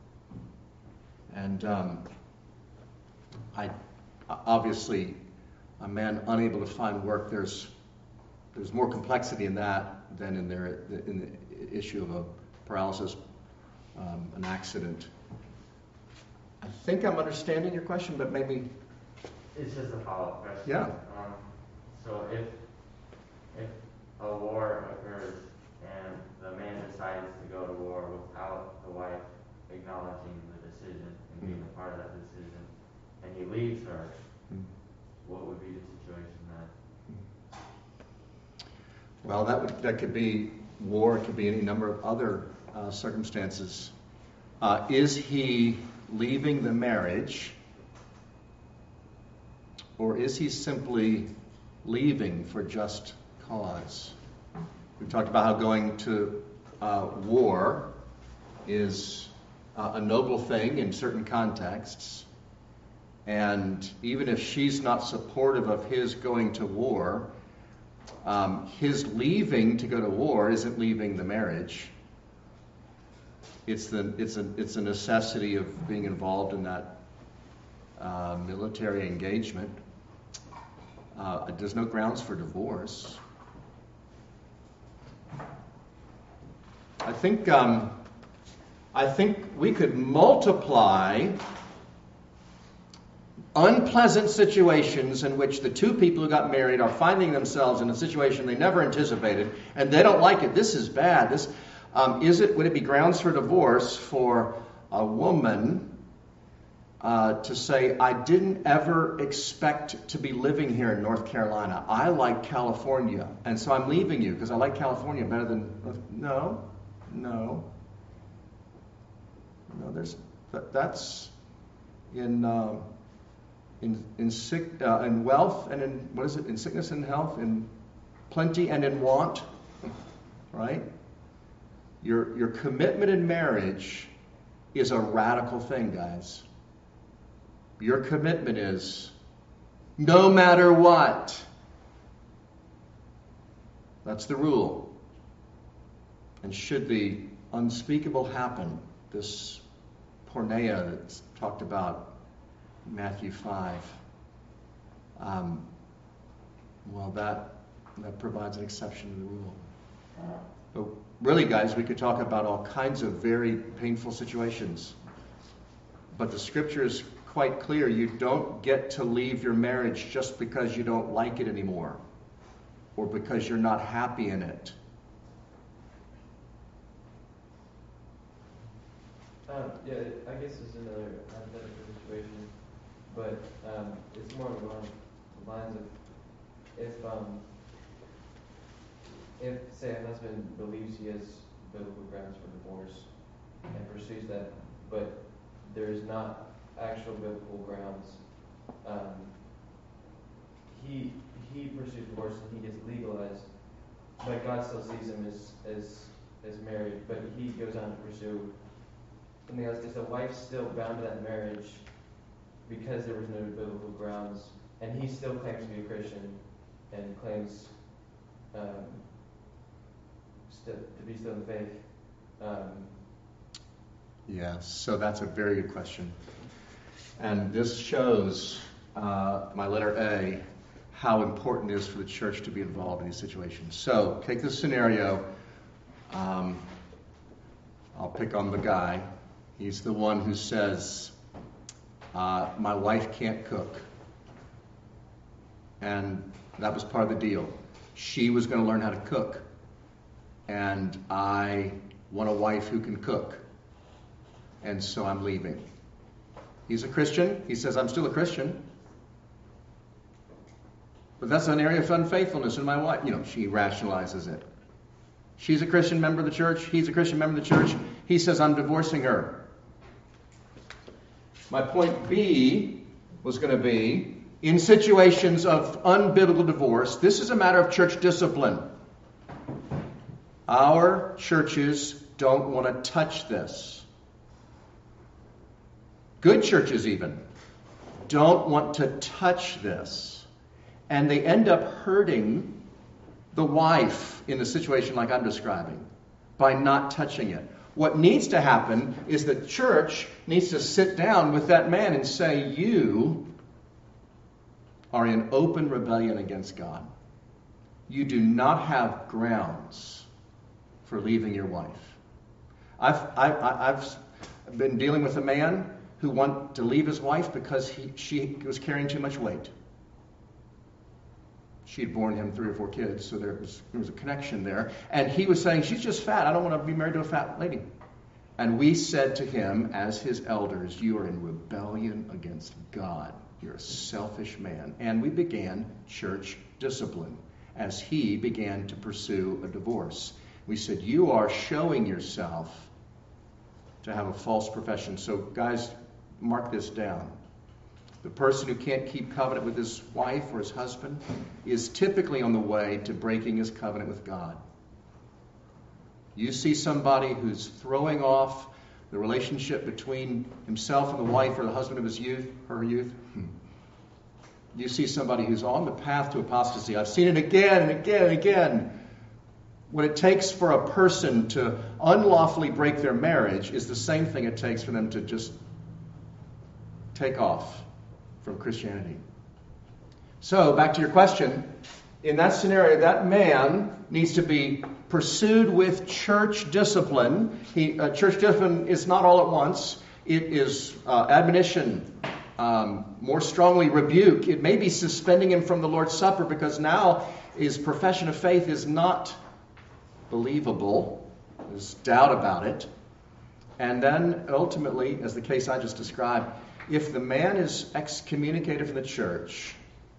And um, I obviously, a man unable to find work, there's there's more complexity in that than in their in the issue of a paralysis, um, an accident. I think I'm understanding your question, but maybe. It's just a follow-up question. Yeah. Um, so if if a war occurs and the man decides to go to war without the wife acknowledging the decision and being a part of that decision, and he leaves her, Mm. what would be the situation then? Well, that would that could be war. It could be any number of other uh, circumstances. Uh, is he leaving the marriage? Or is he simply leaving for just cause? We've talked about how going to uh, war is uh, a noble thing in certain contexts. And even if she's not supportive of his going to war, um, his leaving to go to war isn't leaving the marriage. It's the it's a it's a necessity of being involved in that uh, military engagement. Uh, there's no grounds for divorce. I think um, I think we could multiply unpleasant situations in which the two people who got married are finding themselves in a situation they never anticipated, and they don't like it. This is bad. This um, is it. Would it be grounds for divorce for a woman Uh, to say, I didn't ever expect to be living here in North Carolina. I like California, and so I'm leaving you because I like California better than... No, no. No, there's... That, that's in... Uh, in in sick uh, in wealth and in... What is it? In sickness and health, in plenty and in want. Right? Your, your commitment in marriage is a radical thing, guys. Your commitment is, no matter what. That's the rule. And should the unspeakable happen, this porneia that's talked about in Matthew five, um, well, that that provides an exception to the rule. But really, guys, we could talk about all kinds of very painful situations. But the Scriptures quite clear. You don't get to leave your marriage just because you don't like it anymore or because you're not happy in it. Um, yeah, I guess it's another hypothetical situation, but um, it's more along the lines of if, um, if say a husband believes he has biblical grounds for divorce and pursues that, but there is not actual biblical grounds, um, he he pursues divorce and he gets legalized, but God still sees him as as as married, but he goes on to pursue something else. Is the wife still bound to that marriage because there was no biblical grounds, and he still claims to be a Christian and claims um, st- to be still in the faith? Um, Yes, so that's a very good question. And this shows, uh, my letter A, how important it is for the church to be involved in these situations. So, take this scenario. Um, I'll pick on the guy. He's the one who says, uh, my wife can't cook. And that was part of the deal. She was going to learn how to cook. And I want a wife who can cook. And so I'm leaving. He's a Christian. He says, I'm still a Christian. But that's an area of unfaithfulness in my wife. You know, she rationalizes it. She's a Christian member of the church. He's a Christian member of the church. He says, I'm divorcing her. My point B was going to be, in situations of unbiblical divorce, this is a matter of church discipline. Our churches don't want to touch this. Good churches even don't want to touch this. And they end up hurting the wife in a situation like I'm describing by not touching it. What needs to happen is the church needs to sit down with that man and say, you are in open rebellion against God. You do not have grounds for leaving your wife. I've, I've, I've been dealing with a man who wanted to leave his wife because he, she was carrying too much weight. She had borne him three or four kids, so there was, there was a connection there. And he was saying, she's just fat. I don't want to be married to a fat lady. And we said to him, as his elders, you are in rebellion against God. You're a selfish man. And we began church discipline as he began to pursue a divorce. We said, you are showing yourself to have a false profession. So guys, mark this down. The person who can't keep covenant with his wife or his husband is typically on the way to breaking his covenant with God. You see somebody who's throwing off the relationship between himself and the wife or the husband of his youth, her youth. You see somebody who's on the path to apostasy. I've seen it again and again and again. What it takes for a person to unlawfully break their marriage is the same thing it takes for them to just take off from Christianity. So, back to your question. In that scenario, that man needs to be pursued with church discipline. He, uh, church discipline is not all at once. It is uh, admonition, um, more strongly rebuke. It may be suspending him from the Lord's Supper because now his profession of faith is not believable. There's doubt about it. And then ultimately, as the case I just described, if the man is excommunicated from the church,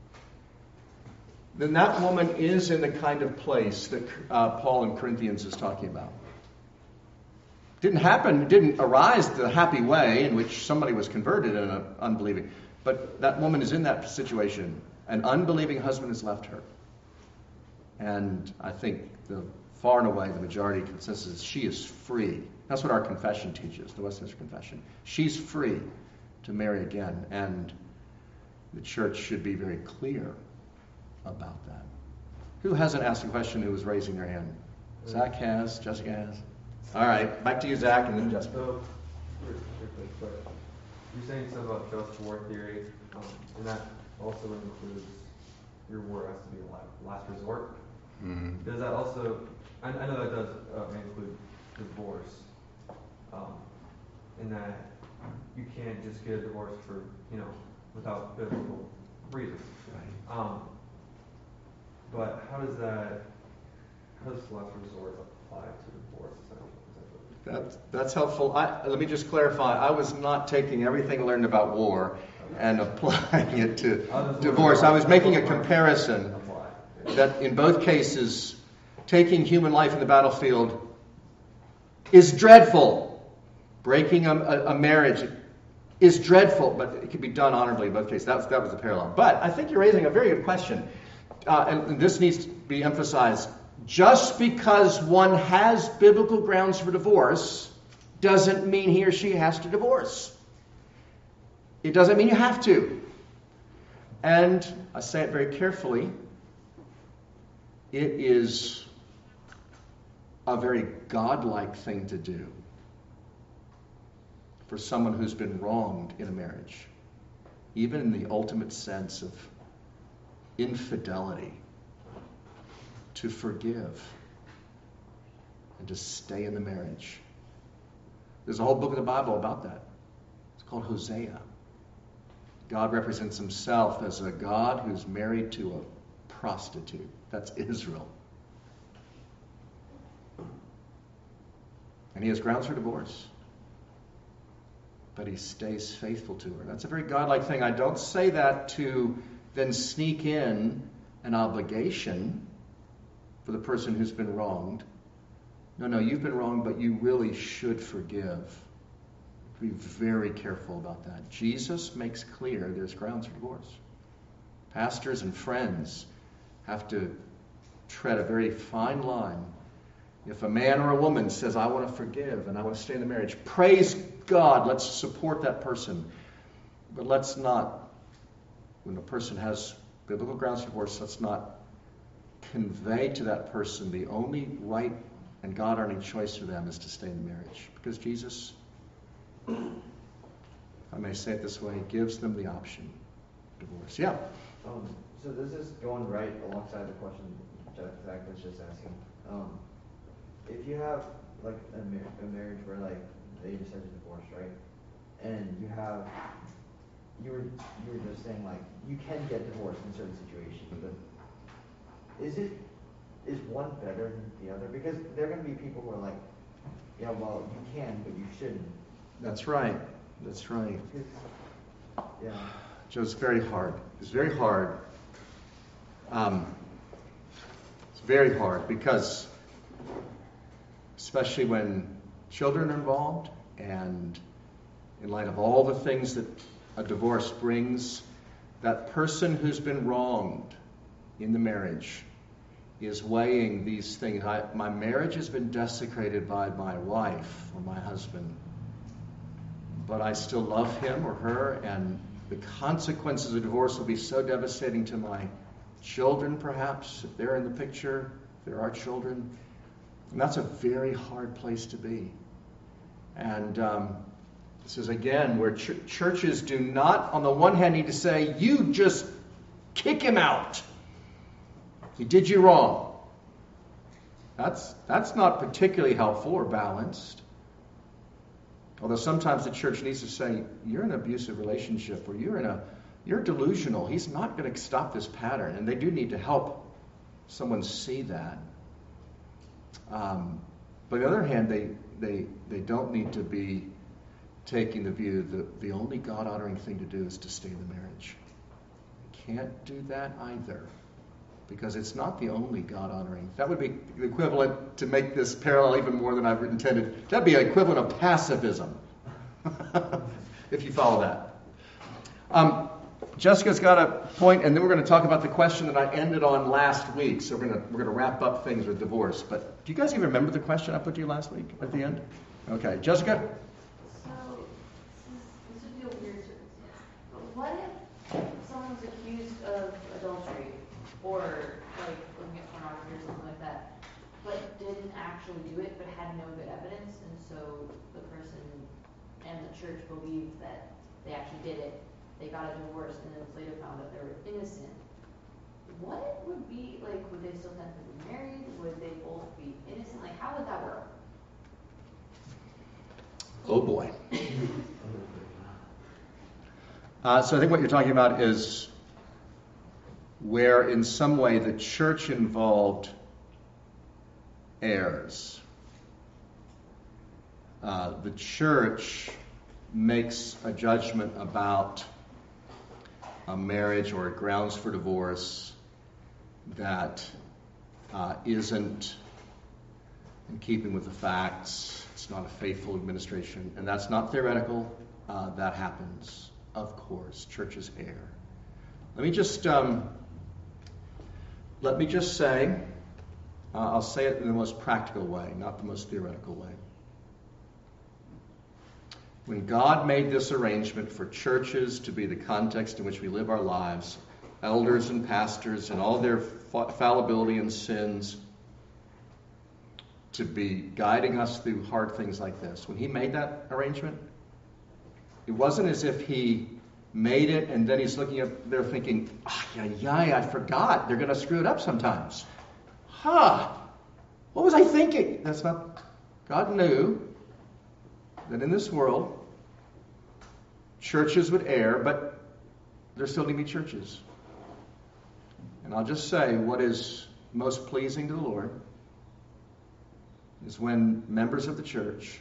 then that woman is in the kind of place that uh, Paul in Corinthians is talking about. Didn't happen, didn't arise the happy way in which somebody was converted and an unbelieving. But that woman is in that situation. An unbelieving husband has left her. And I think the far and away the majority consensus is she is free. That's what our confession teaches, the Westminster Confession. She's free to marry again. And the church should be very clear about that. Who hasn't asked a question who was raising their hand? Zach has, Jessica has. All right, back to you, Zach, and then Jessica. So, quickly, but you're saying something about just war theory, um, and that also includes your war has to be a last resort. Mm-hmm. Does that also, I, I know that does uh, include divorce, um, in that you can't just get a divorce for, you know, without biblical reasons. Right. Um, but how does that, how does last resort apply to divorce? That, that's helpful. I, let me just clarify. I was not taking everything I learned about war and applying it to divorce. I was making a comparison that in both cases, taking human life in the battlefield is dreadful. Breaking a, a, a marriage is dreadful, but it can be done honorably in both cases. That was, that was the parallel. But I think you're raising a very good question. Uh, and, and this needs to be emphasized. Just because one has biblical grounds for divorce doesn't mean he or she has to divorce. It doesn't mean you have to. And I say it very carefully. It is a very godlike thing to do for someone who's been wronged in a marriage, even in the ultimate sense of infidelity, to forgive and to stay in the marriage. There's a whole book of the Bible about that. It's called Hosea. God represents himself as a God who's married to a prostitute. That's Israel. And he has grounds for divorce. But he stays faithful to her. That's a very godlike thing. I don't say that to then sneak in an obligation for the person who's been wronged. No, no, you've been wronged, but you really should forgive. Be very careful about that. Jesus makes clear there's grounds for divorce. Pastors and friends have to tread a very fine line. If a man or a woman says, I want to forgive and I want to stay in the marriage, praise God, let's support that person. But let's not, when a person has biblical grounds for divorce, let's not convey to that person the only right and God-honoring choice for them is to stay in the marriage. Because Jesus, if I may say it this way, gives them the option of divorce. Yeah? Um, so this is going right alongside the question Zach was just asking. Um, if you have like a, mar- a marriage where like they decide to divorce, right? And you have, you were you were just saying like you can get divorced in certain situations, but is it is one better than the other? Because there are going to be people who are like, yeah, well, you can, but you shouldn't. That's right. That's right. Yeah. So it's very hard. It's very hard. Um, it's very hard because, especially when children are involved, and in light of all the things that a divorce brings, that person who's been wronged in the marriage is weighing these things. I, my marriage has been desecrated by my wife or my husband, but I still love him or her, and the consequences of divorce will be so devastating to my children, perhaps, if they're in the picture, if there are children. And that's a very hard place to be. And um, this is, again, where ch- churches do not, on the one hand, need to say, you just kick him out. He did you wrong. That's, that's not particularly helpful or balanced. Although sometimes the church needs to say, you're in an abusive relationship, or you're in a, you're delusional. He's not going to stop this pattern. And they do need to help someone see that. Um, but on the other hand, they, they, they don't need to be taking the view that the only God-honoring thing to do is to stay in the marriage. You can't do that either, because it's not the only God-honoring. That would be the equivalent, to make this parallel even more than I've intended, that'd be an equivalent of pacifism, if you follow that. Um, Jessica's got a point, and then we're going to talk about the question that I ended on last week. So we're going to we're going to wrap up things with divorce. But do you guys even remember the question I put to you last week at the end? Okay, Jessica? So, this, is, this would be a weird circumstance, but what if someone was accused of adultery, or like looking at pornography or something like that, but didn't actually do it, but had no good evidence, and so the person and the church believed that they actually did it, they got a divorce, and then it was later found that they were innocent. What would be, like, would they still have to be married? Would they both be innocent? Like, how would that work? Oh boy. Uh, so I think what you're talking about is where in some way the church involved errs. Uh, the church makes a judgment about a marriage or grounds for divorce that uh, isn't in keeping with the facts. It's not a faithful administration, and that's not theoretical. Uh, that happens, of course. Churches err. Let me just um, let me just say, uh, I'll say it in the most practical way, not the most theoretical way. When God made this arrangement for churches to be the context in which we live our lives, elders and pastors and all their fa- fallibility and sins to be guiding us through hard things like this, when he made that arrangement, it wasn't as if he made it and then he's looking up there thinking, ah, yeah, yeah, I forgot. They're going to screw it up sometimes. Huh. What was I thinking? That's not... God knew that in this world, churches would err, but there still need to be churches. And I'll just say, what is most pleasing to the Lord is when members of the church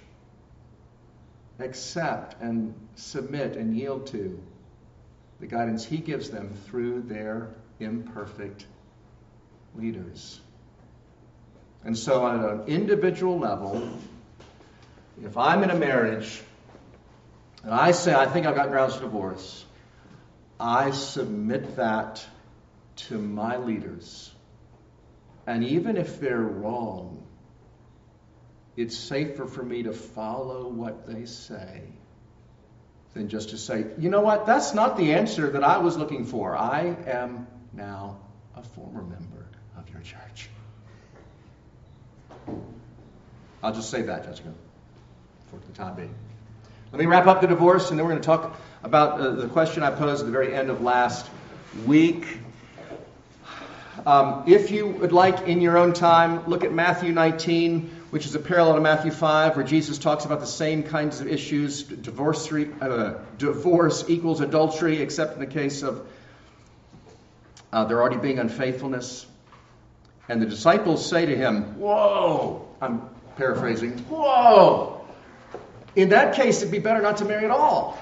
accept and submit and yield to the guidance he gives them through their imperfect leaders. And so on an individual level, if I'm in a marriage and I say, I think I've got grounds for divorce, I submit that to my leaders. And even if they're wrong, it's safer for me to follow what they say than just to say, you know what, that's not the answer that I was looking for. I am now a former member of your church. I'll just say that, Jessica, for the time being. Let me wrap up the divorce, and then we're going to talk about uh, the question I posed at the very end of last week. Um, if you would like, in your own time, look at Matthew nineteen, which is a parallel to Matthew five, where Jesus talks about the same kinds of issues. Divorce, uh, divorce equals adultery, except in the case of uh, there already being unfaithfulness. And the disciples say to him, whoa, I'm paraphrasing, whoa, in that case it'd be better not to marry at all.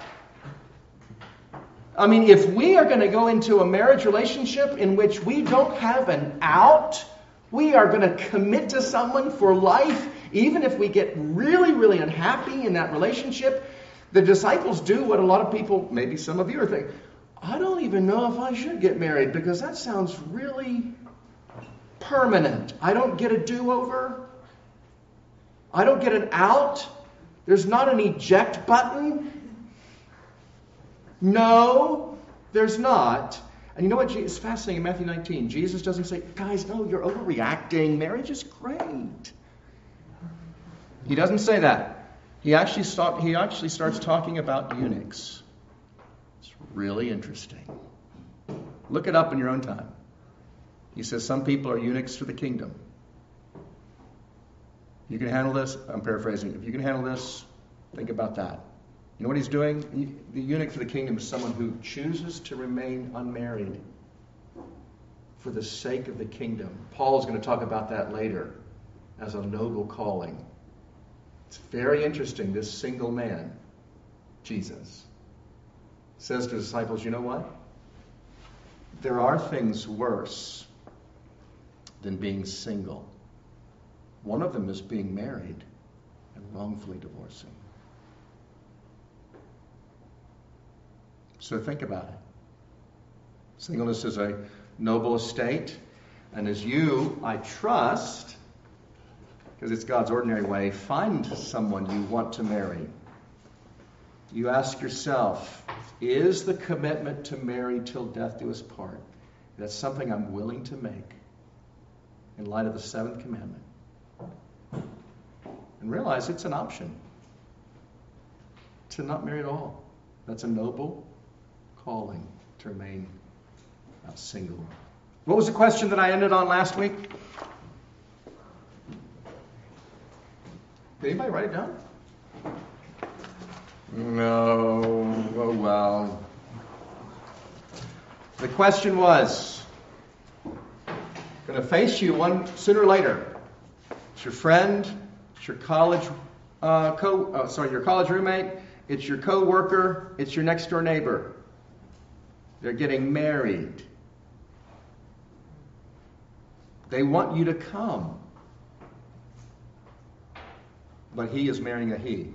I mean, if we are going to go into a marriage relationship in which we don't have an out, we are going to commit to someone for life, even if we get really, really unhappy in that relationship. The disciples do what a lot of people, maybe some of you are thinking, I don't even know if I should get married because that sounds really permanent. I don't get a do-over. I don't get an out. There's not an eject button. No, there's not. And you know what? It's fascinating in Matthew nineteen. Jesus doesn't say, guys, no, you're overreacting. Marriage is great. He doesn't say that. He actually, start, he actually starts talking about eunuchs. It's really interesting. Look it up in your own time. He says some people are eunuchs for the kingdom. You can handle this? I'm paraphrasing. If you can handle this, think about that. You know what he's doing? The eunuch for the kingdom is someone who chooses to remain unmarried for the sake of the kingdom. Paul is going to talk about that later as a noble calling. It's very interesting. This single man, Jesus, says to the disciples, you know what? There are things worse than being single. One of them is being married and wrongfully divorcing. So think about it. Singleness is a noble estate. And as you, I trust, because it's God's ordinary way, find someone you want to marry, you ask yourself, is the commitment to marry till death do us part? That's something I'm willing to make in light of the seventh commandment. And realize it's an option to not marry at all. That's a noble calling to remain uh, single. What was the question that I ended on last week? Did anybody write it down? No. Oh, well. The question was going to face you one sooner or later. It's your friend, it's your college uh, co uh, sorry, your college roommate, it's your co-worker, it's your next door neighbor. They're getting married. They want you to come. But he is marrying a he.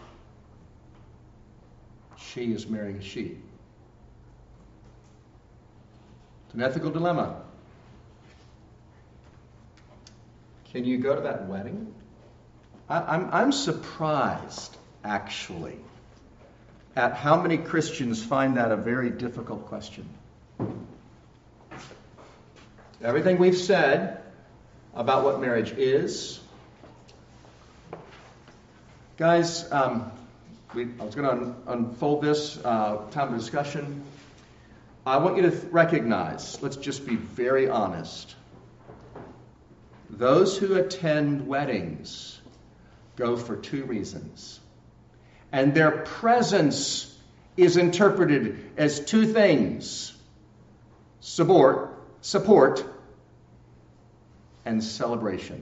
She is marrying a she. It's an ethical dilemma. Can you go to that wedding? I, I'm, I'm surprised, actually, at how many Christians find that a very difficult question. Everything we've said about what marriage is. Guys, um, we, I was going to un- unfold this uh, time of discussion. I want you to th- recognize, let's just be very honest. Those who attend weddings go for two reasons. And their presence is interpreted as two things: support, support, and celebration.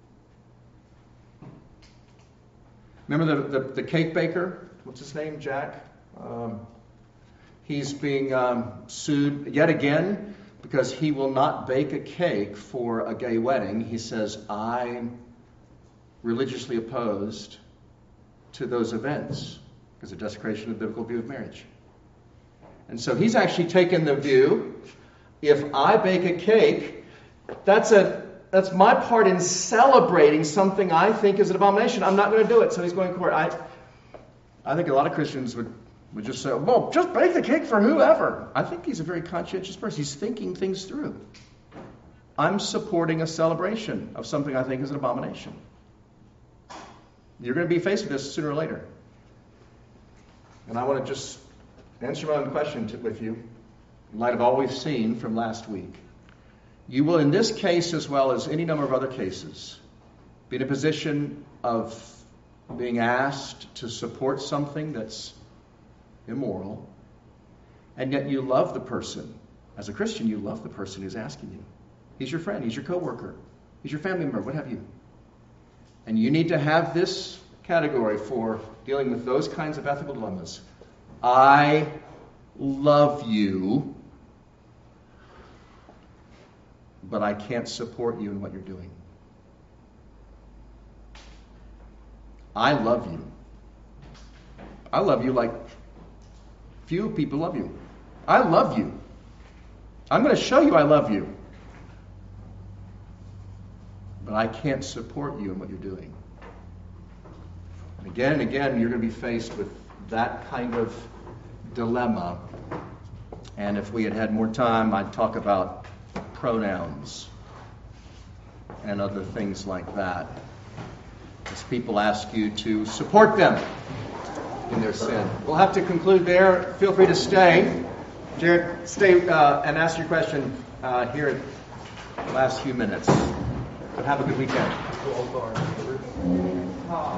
Remember the, the, the cake baker? What's his name? Jack? Um, he's being um, sued yet again because he will not bake a cake for a gay wedding. He says, I'm religiously opposed to those events because of desecration of the biblical view of marriage. And so he's actually taken the view, if I bake a cake, that's a that's my part in celebrating something I think is an abomination. I'm not going to do it. So he's going to court. I I think a lot of Christians would, would just say, well, just bake the cake for whoever. I think he's a very conscientious person. He's thinking things through. I'm supporting a celebration of something I think is an abomination. You're going to be faced with this sooner or later. And I want to just answer my own question to, with you in light of all we've seen from last week. You will, in this case as well as any number of other cases, be in a position of being asked to support something that's immoral, and yet you love the person. As a Christian, you love the person who's asking you. He's your friend, he's your coworker, he's your family member, what have you. And you need to have this category for dealing with those kinds of ethical dilemmas. I love you, but I can't support you in what you're doing. I love you. I love you like few people love you. I love you. I'm going to show you I love you. But I can't support you in what you're doing. And again and again, you're going to be faced with that kind of dilemma. And if we had had more time, I'd talk about pronouns and other things like that. As people ask you to support them in their sin. We'll have to conclude there. Feel free to stay. Jared, stay uh, and ask your question uh, here in the last few minutes. But have a good weekend.